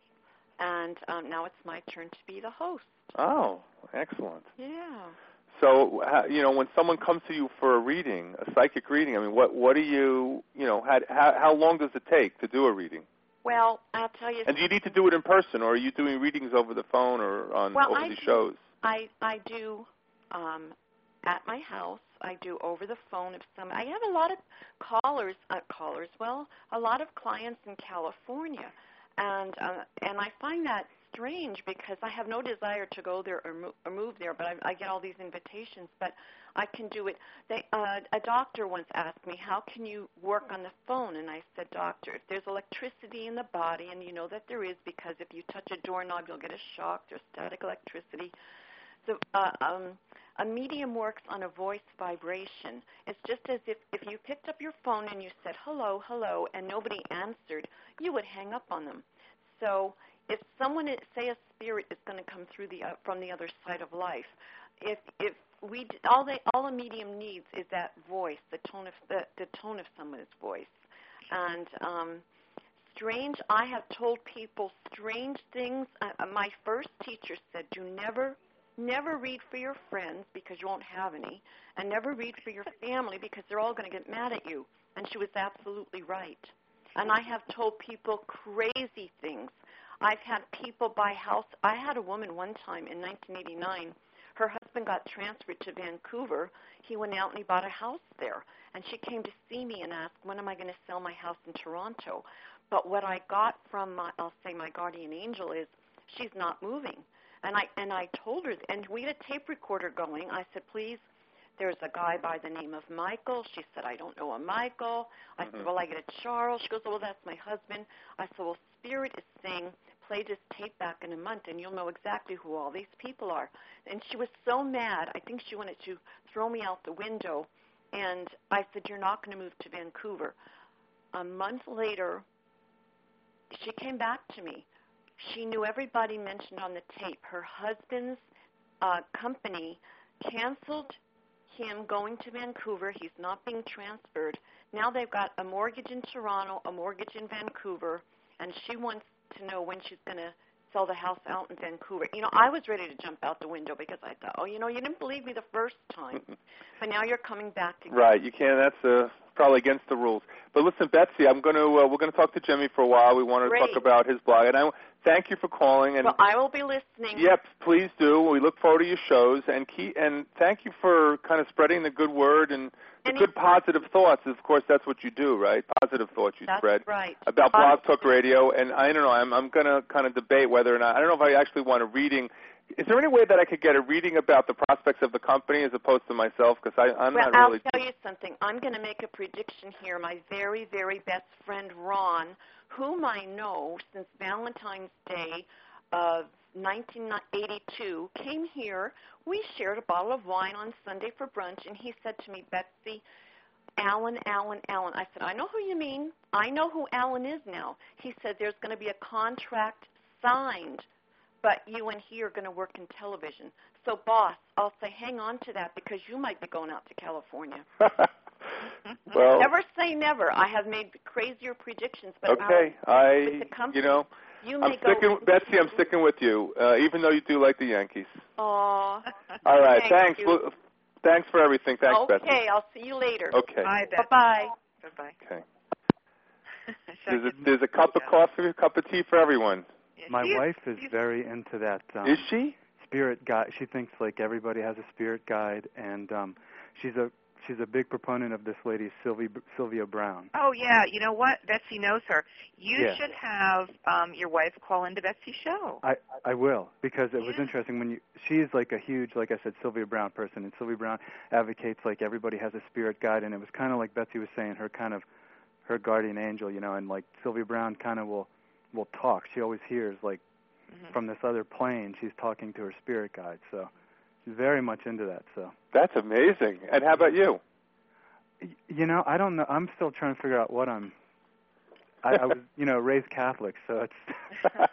and um, now it's my turn to be the host. Oh, excellent. Yeah. So, uh, you know, when someone comes to you for a reading, a psychic reading, I mean, what what do you, you know, how how, how long does it take to do a reading? Well, I'll tell you. And do you need to do it in person, or are you doing readings over the phone or on well, over I these do, shows? I I do um, at my house. I do over the phone. If some, I have a lot of callers. Uh, callers. Well, a lot of clients in California, and uh, and I find that strange because I have no desire to go there or, mo- or move there, but I, I get all these invitations. But I can do it. They, uh, a doctor once asked me, "How can you work on the phone?" And I said, "Doctor, if there's electricity in the body, and you know that there is, because if you touch a doorknob, you'll get a shock. There's static electricity. So uh, um, a medium works on a voice vibration. It's just as if if you picked up your phone and you said hello, hello, and nobody answered, you would hang up on them. So if someone, is, say a spirit is going to come through the uh, from the other side of life, if if we d- all they all a medium needs is that voice, the tone of the, the tone of someone's voice, and um, strange. I have told people strange things. Uh, my first teacher said, "Do never." Never read for your friends because you won't have any, and never read for your family because they're all going to get mad at you." And she was absolutely right. And I have told people crazy things. I've had people buy house. I had a woman one time in nineteen eighty-nine. Her husband got transferred to Vancouver. He went out and he bought a house there. And she came to see me and asked, "When am I going to sell my house in Toronto?" But what I got from my, I'll say my guardian angel is, she's not moving. And I and I told her, and we had a tape recorder going. I said, "Please, there's a guy by the name of Michael." She said, "I don't know a Michael." I Mm-hmm. said, "Well, I get a Charles." She goes, "Oh, well, that's my husband." I said, "Well, Spirit is saying, play this tape back in a month, and you'll know exactly who all these people are." And she was so mad. I think she wanted to throw me out the window. And I said, "You're not going to move to Vancouver." A month later, she came back to me. She knew everybody mentioned on the tape. Her husband's uh, company canceled him going to Vancouver. He's not being transferred. Now they've got a mortgage in Toronto, a mortgage in Vancouver, and she wants to know when she's going to sell the house out in Vancouver. You know, I was ready to jump out the window because I thought, oh, you know, you didn't believe me the first time, but now you're coming back again. Right, you can't. That's uh, probably against the rules. But listen, Betsy, I'm going to uh, we're going to talk to Jimmy for a while. We want to Great. talk about his blog, and I thank you for calling. And well, I will be listening. Yep, please do. We look forward to your shows, and key, and thank you for kind of spreading the good word and the Any- good positive thoughts. Of course, that's what you do, right? Positive thoughts you That's spread right. about Blog Positive. Talk Radio. And I don't know. I'm I'm going to kind of debate whether or not. I don't know if I actually want a reading. Is there any way that I could get a reading about the prospects of the company as opposed to myself? Because I'm well, not I'll really. tell you something. I'm going to make a prediction here. My very, very best friend, Ron, whom I know since Valentine's Day of nineteen eighty-two, came here. We shared a bottle of wine on Sunday for brunch, and he said to me, "Betsy, Alan, Alan, Alan. I said, I know who you mean. I know who Alan is now. He said, there's going to be a contract signed, but you and he are going to work in television. So, boss, I'll say hang on to that because you might be going out to California. Well, never say never. I have made crazier predictions, but okay, Alan, I, with the company, you know, you I'm may go sticking, Betsy, I'm sticking with you, uh, even though you do like the Yankees. Aw. All right, Thank thanks. you. Well, thanks for everything. Thanks, okay, Betsy. Okay, I'll see you later. Okay. Bye, Betsy. Bye-bye. Bye-bye. Okay. There's a, there's a cup of coffee, a cup of tea for everyone. Yeah, My she wife is, is very into that. Um, Is she? Spirit guide. She thinks like everybody has a spirit guide, and um, she's a she's a big proponent of this lady Sylvia Sylvia Brown. Oh yeah, you know what? Betsy knows her. You Yeah. should have um, your wife call into Betsy's show. I I will because it was Yeah. interesting when you she's like a huge, like I said, Sylvia Brown person, and Sylvia Brown advocates like everybody has a spirit guide, and it was kind of like Betsy was saying, her kind of her guardian angel, you know, and like Sylvia Brown kind of will will talk. She always hears like Mm-hmm. from this other plane. She's talking to her spirit guide, so she's very much into that. So That's amazing. And how about you? y- you know, I don't know. I'm still trying to figure out what I'm. I, I was, you know, raised Catholic, so it's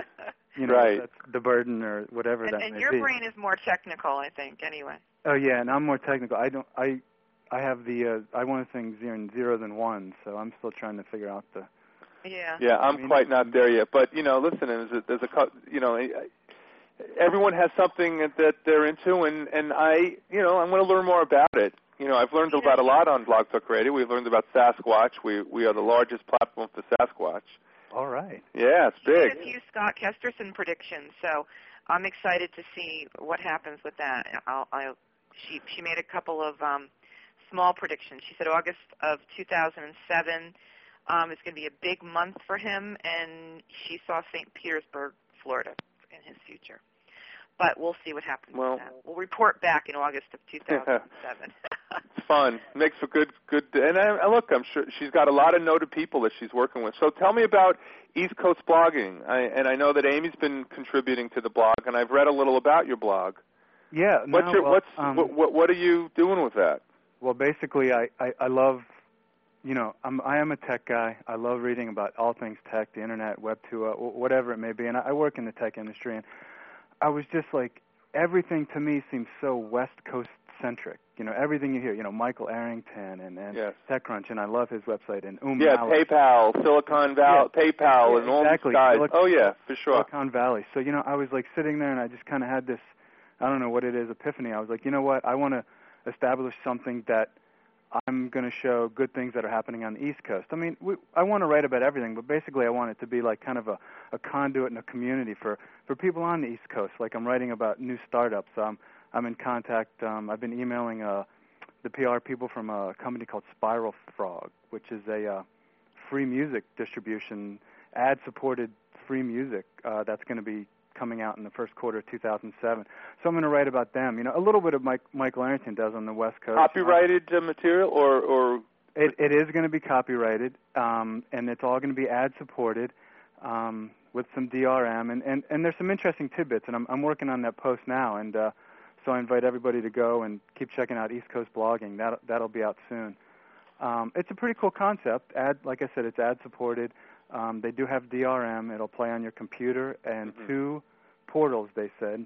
you know Right. that's the burden or whatever and that and may your be. brain is more technical, I think. Anyway. Oh yeah, and I'm more technical. I don't. I I have the. Uh, I want to think zero and zeros and ones, so I'm still trying to figure out the. Yeah. Yeah, I'm I mean- quite not there yet. But, you know, listen, there's a, there's a cou- you know, I- everyone has something that they're into, and, and I, you know, I'm going to learn more about it. You know, I've learned about a lot on Blog Talk Radio. We've learned about Sasquatch. We we are the largest platform for Sasquatch. All right. Yeah, it's She big. did a few Scott Kesterson predictions, so I'm excited to see what happens with that. I'll, I'll, she she made a couple of um, small predictions. She said August of two thousand seven um, is going to be a big month for him, and she saw Saint Petersburg, Florida, in his future. But we'll see what happens Well- with that. We'll report back in August of two thousand seven. It's fun. Makes for good, good. And I, look, I'm sure she's got a lot of noted people that she's working with. So tell me about East Coast blogging. I, and I know that Amy's been contributing to the blog, and I've read a little about your blog. Yeah. What's no, your, well, what's um, what, what what are you doing with that? Well, basically, I, I, I love, you know, I'm, I am a tech guy. I love reading about all things tech, the internet, Web two, uh, whatever it may be. And I, I work in the tech industry, and I was just like, everything to me seems so West Coast centric. You know, everything you hear, you know, Michael Arrington and, and Yes. TechCrunch, and I love his website. And Um Yeah, Malik. PayPal, Silicon Valley, Yeah. PayPal, Yeah, and all exactly. these guys. Silicon- oh yeah, for sure. Silicon Valley. So, you know, I was like sitting there and I just kind of had this, I don't know what it is, epiphany. I was like, you know what, I want to establish something that I'm going to show good things that are happening on the East Coast. I mean, we, I want to write about everything, but basically I want it to be like kind of a, a conduit and a community for, for people on the East Coast. Like I'm writing about new startups. Um, I'm in contact, um, I've been emailing uh, the P R people from a company called Spiral Frog, which is a uh, free music distribution, ad-supported free music uh, that's going to be coming out in the first quarter of two thousand seven. So I'm going to write about them. You know, a little bit of Mike, Michael Arrington does on the West Coast. Copyrighted uh, material, or or It, it is going to be copyrighted, um, and it's all going to be ad-supported um, with some D R M. And, and, and there's some interesting tidbits, and I'm, I'm working on that post now. And uh, so I invite everybody to go and keep checking out East Coast Blogging. That, that'll be out soon. Um, it's a pretty cool concept. Ad, like I said, it's ad-supported. Um, they do have D R M. It'll play on your computer and Mhm. two portals, they said.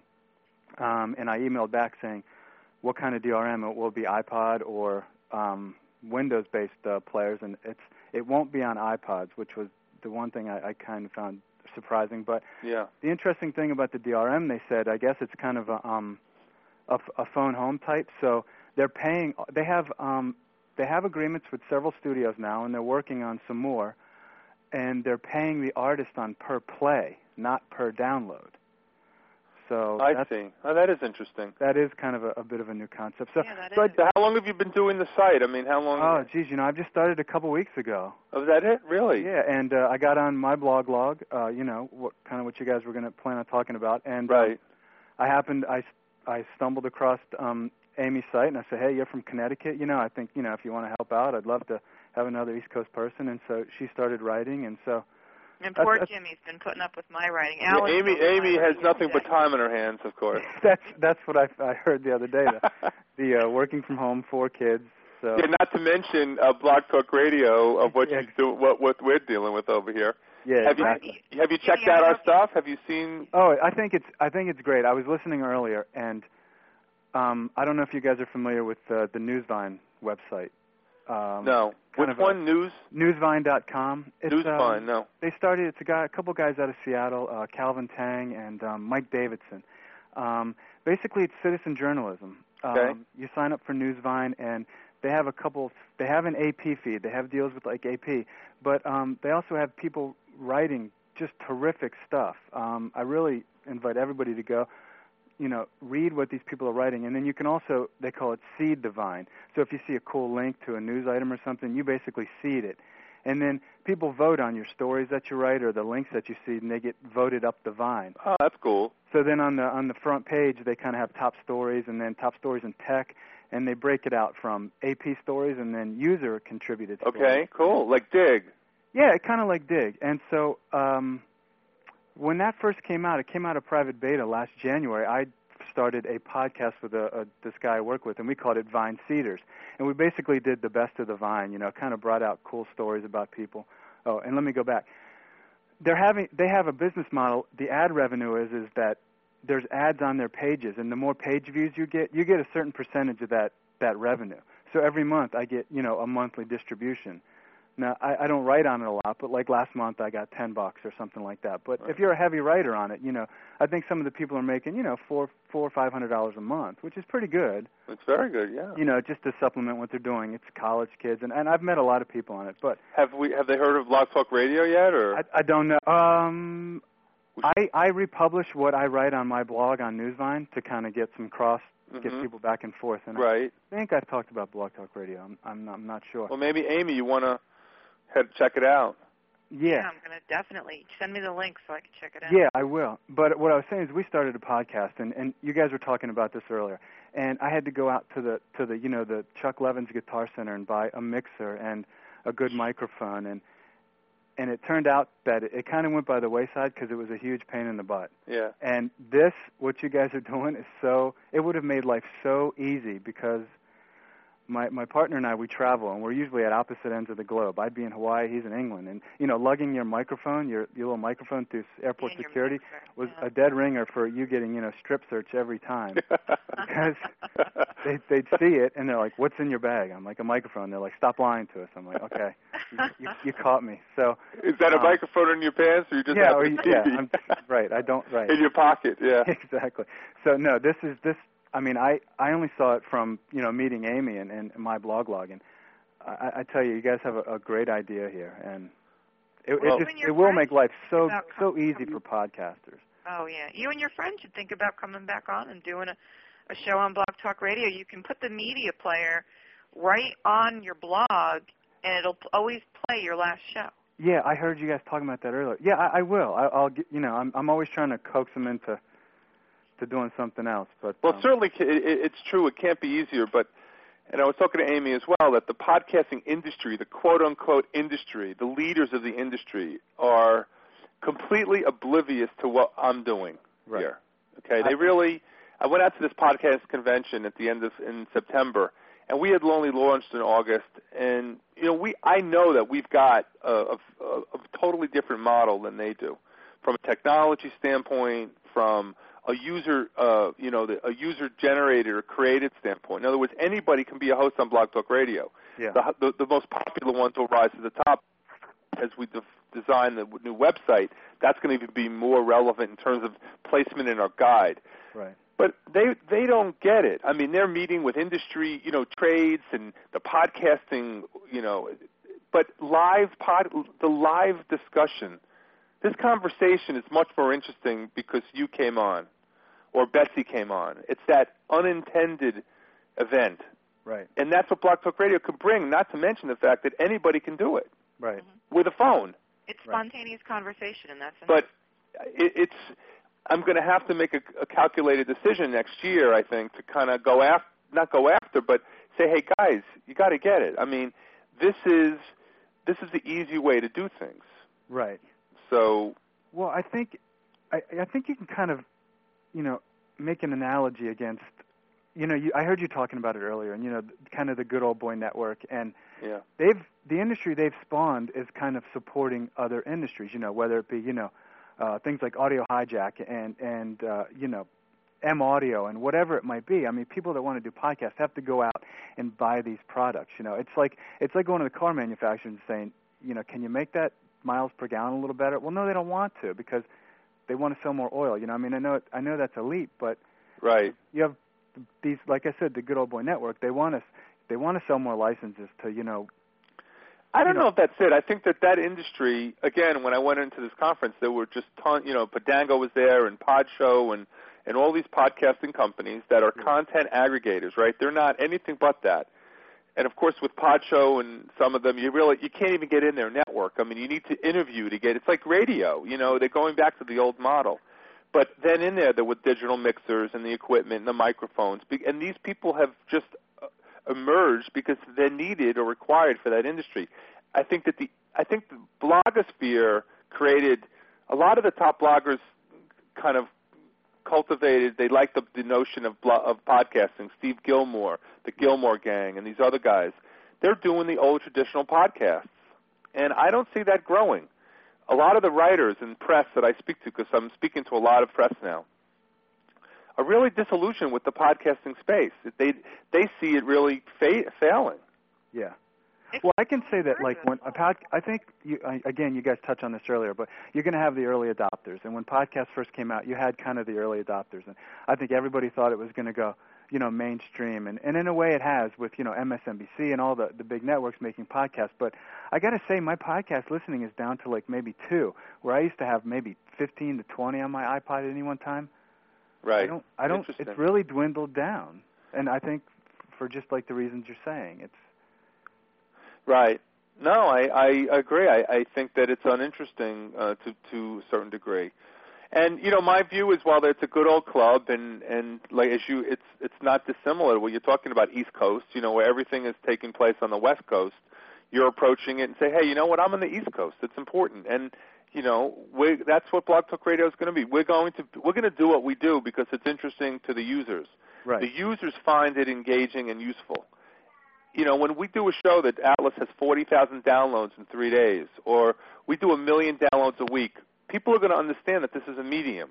Um, and I emailed back saying, what kind of D R M? It will be iPod or um, Windows-based uh, players, and it's it won't be on iPods, which was the one thing I, I kind of found surprising. But yeah. the interesting thing about the D R M, they said, I guess it's kind of a, um, a, a phone home type. So they're paying. They have um, they have agreements with several studios now, and they're working on some more. And they're paying the artist on per play, not per download. So I that's, see. Oh, that is interesting. that is kind of a, a bit of a new concept. So, Yeah, that so I- is. So how long have you been doing the site? I mean, how long? oh, geez, you know, I've just started a couple weeks ago. Oh, is that it? Really? Yeah, and uh, I got on my blog log, uh, you know, what kind of what you guys were going to plan on talking about. And um, Right. I happened, I, I stumbled across um, Amy's site, and I said, hey, you're from Connecticut. You know, I think, you know, if you want to help out, I'd love to have another East Coast person. And so she started writing, and so And That's- poor that's- Jimmy's been putting up with my writing. Yeah, Alan's Amy still Amy my has writing nothing but today. time in her hands, of course. that's that's what I, I heard the other day. The, the uh, working from home, four kids, So yeah, not to mention uh, Blog Talk Radio of what Yeah. you do, what what we're dealing with over here. yeah, Have exactly. you have you checked Yeah, out yeah. our stuff? Have you seen? Oh, I think it's I think it's great. I was listening earlier, and um, I don't know if you guys are familiar with uh, the Newsvine website. Um, No. kind Which of a- one? News? Newsvine dot com. It's, Newsvine. um, No. They started. It's a guy, a couple guys out of Seattle, uh, Calvin Tang and um, Mike Davidson. Um, basically, it's citizen journalism. Um, Okay. You sign up for Newsvine, and they have a couple. They have an A P feed. They have deals with like A P, but um, they also have people writing just terrific stuff. Um, I really invite everybody to go. You know, read what these people are writing, and then you can also, they call it seed the vine. So if you see a cool link to a news item or something, you basically seed it. And then people vote on your stories that you write or the links that you seed, and they get voted up the vine. Oh, that's cool. So then on the on the front page, they kind of have top stories and then top stories in tech, and they break it out from A P stories and then user contributed stories. Okay, cool. Like Dig. Yeah, it kind of like Dig. And so um, when that first came out, it came out of private beta last January. I started a podcast with a, a, this guy I work with, and we called it Vine Seeders. And we basically did the best of the Vine, you know, kind of brought out cool stories about people. Oh, and let me go back. They're having, they have a business model. The ad revenue is is that there's ads on their pages, and the more page views you get, you get a certain percentage of that, that revenue. So every month I get, you know, a monthly distribution. Now, I, I don't write on it a lot, but like last month I got ten bucks or something like that. But Right. if you're a heavy writer on it, you know, I think some of the people are making, you know, four, four or five hundred dollars a month, which is pretty good. It's very good. Yeah. You know, just to supplement what they're doing. It's college kids, and, and I've met a lot of people on it. But Have we have they heard of Blog Talk Radio yet, or? I, I don't know. Um, I I republish what I write on my blog on Newsvine to kind of get some cross, get Mhm. people back and forth. And Right. I think I've talked about Blog Talk Radio. I'm I'm not, I'm not sure. Well, maybe Amy, you want to head check it out. yeah. I'm going to definitely send me the link so I can check it out. Yeah, I will. But what I was saying is we started a podcast, and, and you guys were talking about this earlier. And I had to go out to the to the you know the Chuck Levins Guitar Center and buy a mixer and a good microphone, and and it turned out that it, it kind of went by the wayside because it was a huge pain in the butt. Yeah. And this, what you guys are doing, is so it would have made life so easy because my my partner and I, we travel, and we're usually at opposite ends of the globe. I'd be in Hawaii, he's in England, and you know, lugging your microphone, your your little microphone through airport And your security mixer, was yeah. a dead ringer for you getting, you know, strip search every time because they they'd see it and they're like, "What's in your bag?" I'm like, "A microphone." They're like, "Stop lying to us." I'm like, "Okay, you, you, you caught me." So Is that a um, microphone in your pants, or you just yeah, have or a you, T V yeah, I'm, right. I don't right. in your pocket? Yeah. Exactly. So no, this is this. I mean, I, I only saw it from, you know, meeting Amy and, and my blog log, and I, I tell you, you guys have a, a great idea here, and it, Well- it, You just, and your it will friends make life so about so coming- easy for podcasters. Oh, yeah. You and your friends should think about coming back on and doing a, a show on Blog Talk Radio. You can put the media player right on your blog, and it'll p- always play your last show. Yeah, I heard you guys talking about that earlier. Yeah, I, I will. I, I'll get, you know, I'm I'm always trying to coax them into to doing something else, but Well, um, certainly ca- it, it's true. It can't be easier, but and I was talking to Amy as well that the podcasting industry, the quote-unquote industry, the leaders of the industry are completely oblivious to what I'm doing Right. here. Okay, they really. I went out to this podcast convention at the end of in September, and we had only launched in August. And you know, we I know that we've got a, a, a totally different model than they do, from a technology standpoint, from a user, uh, you know, the, a user-generated or created standpoint. In other words, anybody can be a host on Blog Talk Radio. yeah, The, the, the most popular ones will rise to the top as we de- design the new website. That's going to be more relevant in terms of placement in our guide. right. But they they don't get it. I mean, they're meeting with industry, you know, trades and the podcasting, you know, but live pod, the live discussion. This conversation is much more interesting because you came on, or Betsy came on. It's that unintended event, Right, and that's what Blog Talk Radio could bring. Not to mention the fact that anybody can do it right. with a phone. It's Right. spontaneous conversation, and that's enough. But it, it's I'm going to have to make a, a calculated decision next year, I think, to kind of go after, not go after, but say, hey guys, you got to get it. I mean, this is this is the easy way to do things. Right. So Well, I think I, I think you can kind of, you know, make an analogy against you know, you, I heard you talking about it earlier, and you know, kind of the good old boy network, and yeah. they've the industry they've spawned is kind of supporting other industries. You know, whether it be you know uh, things like Audio Hijack and and uh, you know M Audio and whatever it might be. I mean, people that want to do podcasts have to go out and buy these products. You know, it's like it's like going to the car manufacturer and saying, you know, can you make that miles per gallon a little better? Well, no, they don't want to because they want to sell more oil. You know, I mean, I know I know that's elite, but right. You have these, like I said, the good old boy network. They want us, they want to sell more licenses to, you know. I don't you know. know if that's it. I think that that industry, again, when I went into this conference, there were just ton. You know, Podango was there, and Podshow, and and all these podcasting companies that are content aggregators. Right? They're not anything but that. And of course, with Podshow and some of them, you really you can't even get in their network. I mean, you need to interview to get. It's like radio. You know, they're going back to the old model. But then in there, there were digital mixers and the equipment and the microphones. And these people have just emerged because they're needed or required for that industry. I think that the I think the blogosphere created a lot of the top bloggers kind of cultivated. They liked the, the notion of of podcasting. Steve Gilmore, the Gilmore Gang, and these other guys. They're doing the old traditional podcasts, and I don't see that growing. A lot of the writers and press that I speak to, because I'm speaking to a lot of press now, are really disillusioned with the podcasting space. They they see it really fa- failing. Yeah. Well, I can say that, like, when a pod, I think, you, I, again, you guys touched on this earlier, but you're going to have the early adopters. And when podcasts first came out, you had kind of the early adopters. And I think everybody thought it was going to go, you know, mainstream. And, and in a way it has with, you know, M S N B C and all the, the big networks making podcasts. But I got to say, my podcast listening is down to, like, maybe two, where I used to have maybe fifteen to twenty on my iPod at any one time. Right. I don't, I don't, it's really dwindled down. And I think for just, like, the reasons you're saying, it's, right. No, I, I agree. I, I think that it's uninteresting uh, to, to a certain degree. And, you know, my view is while it's a good old club and, and like as you, it's it's not dissimilar to what you're talking about East Coast, you know, where everything is taking place on the West Coast. You're approaching it and say, hey, you know what, I'm on the East Coast. It's important. And, you know, we, that's what Blog Talk Radio is going to be. We're going to we're going to do what we do because it's interesting to the users. right. The users find it engaging and useful. You know, when we do a show that Atlas has forty thousand downloads in three days, or we do a million downloads a week, people are going to understand that this is a medium.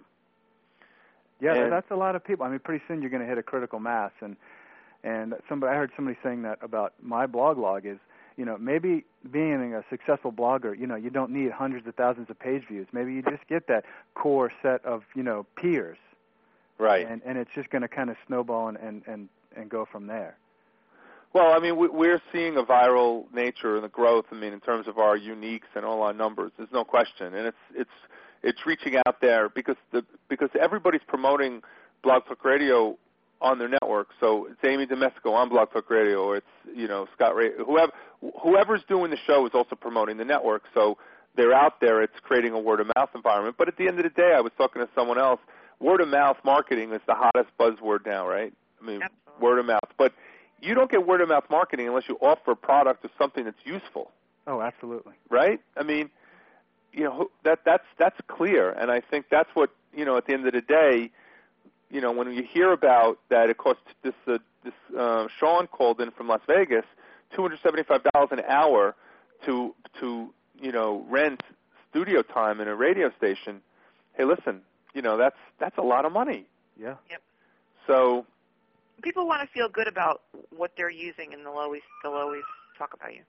Yeah, and that's a lot of people. I mean, pretty soon you're going to hit a critical mass. And and somebody, I heard somebody saying that about my blog log is, you know, maybe being a successful blogger, you know, you don't need hundreds of thousands of page views. Maybe you just get that core set of, you know, peers. Right. And and it's just going to kind of snowball and, and, and, and go from there. Well, I mean, we're seeing a viral nature in the growth. I mean, in terms of our uniques and all our numbers, there's no question, and it's it's it's reaching out there because the because everybody's promoting Blog Talk Radio on their network. So it's Amy Domestico on Blog Talk Radio, or it's you know Scott Ray, whoever whoever's doing the show is also promoting the network. So they're out there. It's creating a word of mouth environment. But at the end of the day, I was talking to someone else. Word of mouth marketing is the hottest buzzword now, right? I mean, Absolutely. word of mouth, but you don't get word-of-mouth marketing unless you offer a product or something that's useful. Oh, absolutely. Right? I mean, you know, that that's that's clear, and I think that's what, you know, at the end of the day, you know, when you hear about that, it costs this uh, this uh, Sean called in from Las Vegas, two hundred seventy-five dollars an hour to to you know rent studio time in a radio station. Hey, listen, you know, that's that's a lot of money. Yeah. Yep. So people want to feel good about what they're using, and they'll always they'll always talk about you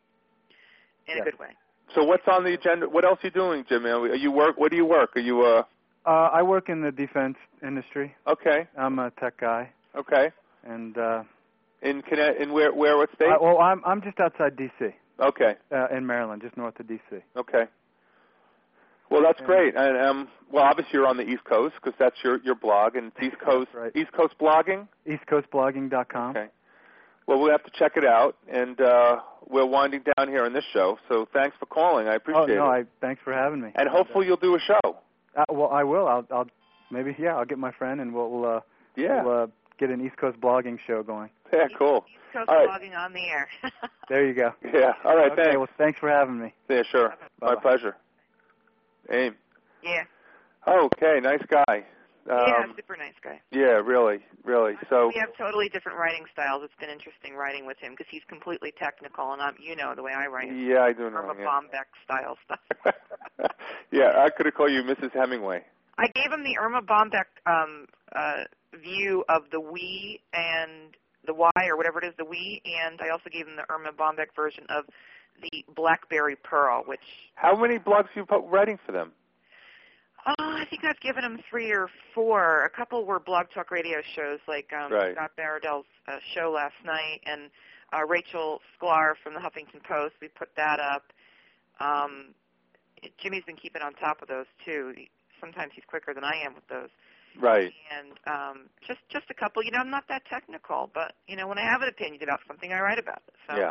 in yeah. a good way. So what's on the agenda? What else are you doing, Jimmy? Are you work? What do you work? Are you uh? Uh, I work in the defense industry. Okay. I'm a tech guy. Okay. And uh, in Connecticut, in where where what state? I, well, I'm I'm just outside D C. Okay. Uh, in Maryland, just north of D C. Okay. Well, that's and, great. And um, well, obviously you're on the East Coast because that's your your blog, and East Coast right. East Coast blogging. East Coast Blogging dot com. Okay. Well, we'll have to check it out, and uh, we're winding down here on this show. So thanks for calling. I appreciate oh, no, it. I, thanks for having me. And hopefully you'll do a show. Uh, well, I will. I'll, I'll maybe yeah. I'll get my friend, and we'll, we'll uh, yeah we'll, uh, get an East Coast blogging show going. Yeah, cool. East Coast All right. blogging on the air. There you go. Yeah. All right. Okay, Thanks. well, thanks for having me. Yeah, sure. Bye-bye. My pleasure. Aim. Yeah. Okay, nice guy. Um, yeah, super nice guy. Yeah, really, really. So we have totally different writing styles. It's been interesting writing with him because he's completely technical, and I'm, you know, the way I write. Yeah, I do know. Irma yeah. Bombeck style stuff. Yeah, I could have called you Missus Hemingway. I gave him the Irma Bombeck um, uh, view of the we and the Y, or whatever it is, the we, and I also gave him the Irma Bombeck version of the Blackberry Pearl, which... How many blogs are you put writing for them? Oh, I think I've given him three or four. A couple were Blog Talk Radio shows, like um, right. Scott Baradell's uh, show last night, and uh, Rachel Sklar from the Huffington Post. We put that up. Um, Jimmy's been keeping on top of those, too. Sometimes he's quicker than I am with those. Right. And um, just just a couple. You know, I'm not that technical, but, you know, when I have an opinion about something, I write about it. So. Yeah.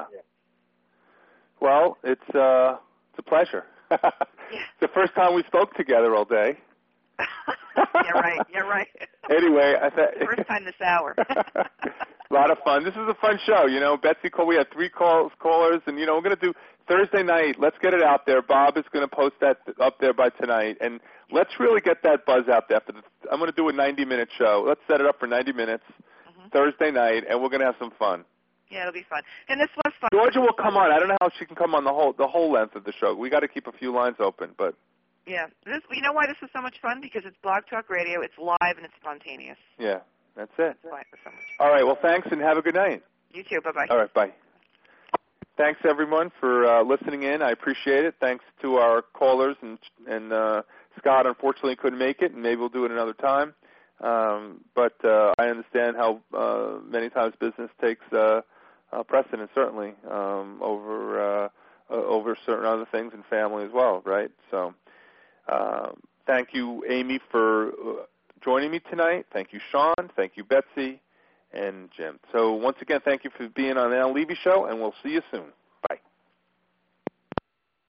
Well, it's, uh, it's a pleasure. Yeah. It's the first time we spoke together all day. yeah, right. Yeah, right. Anyway, I thought first time this hour. A lot of fun. This is a fun show. You know, Betsy called. We had three calls, callers, and you know, we're going to do Thursday night. Let's get it out there. Bob is going to post that up there by tonight, and let's really get that buzz out there. For the, I'm going to do a ninety-minute show. Let's set it up for ninety minutes mm-hmm. Thursday night, and we're going to have some fun. Yeah, it'll be fun. And this was fun. Georgia will come on. I don't know how she can come on the whole the whole length of the show. We got to keep a few lines open, but. Yeah, this. You know why this is so much fun? Because it's Blog Talk Radio, it's live, and it's spontaneous. Yeah, that's it. That's why it was so much fun. All right, well, thanks, and have a good night. You too. Bye-bye. All right, bye. Thanks, everyone, for uh, listening in. I appreciate it. Thanks to our callers, and, and uh, Scott unfortunately couldn't make it, and maybe we'll do it another time. Um, but uh, I understand how uh, many times business takes uh, uh, precedence, certainly, um, over, uh, uh, over certain other things, and family as well, right? So. Uh, thank you, Amy, for uh, joining me tonight. Thank you, Sean. Thank you, Betsy and Jim. So once again, thank you for being on the Alan Levy Show, and we'll see you soon.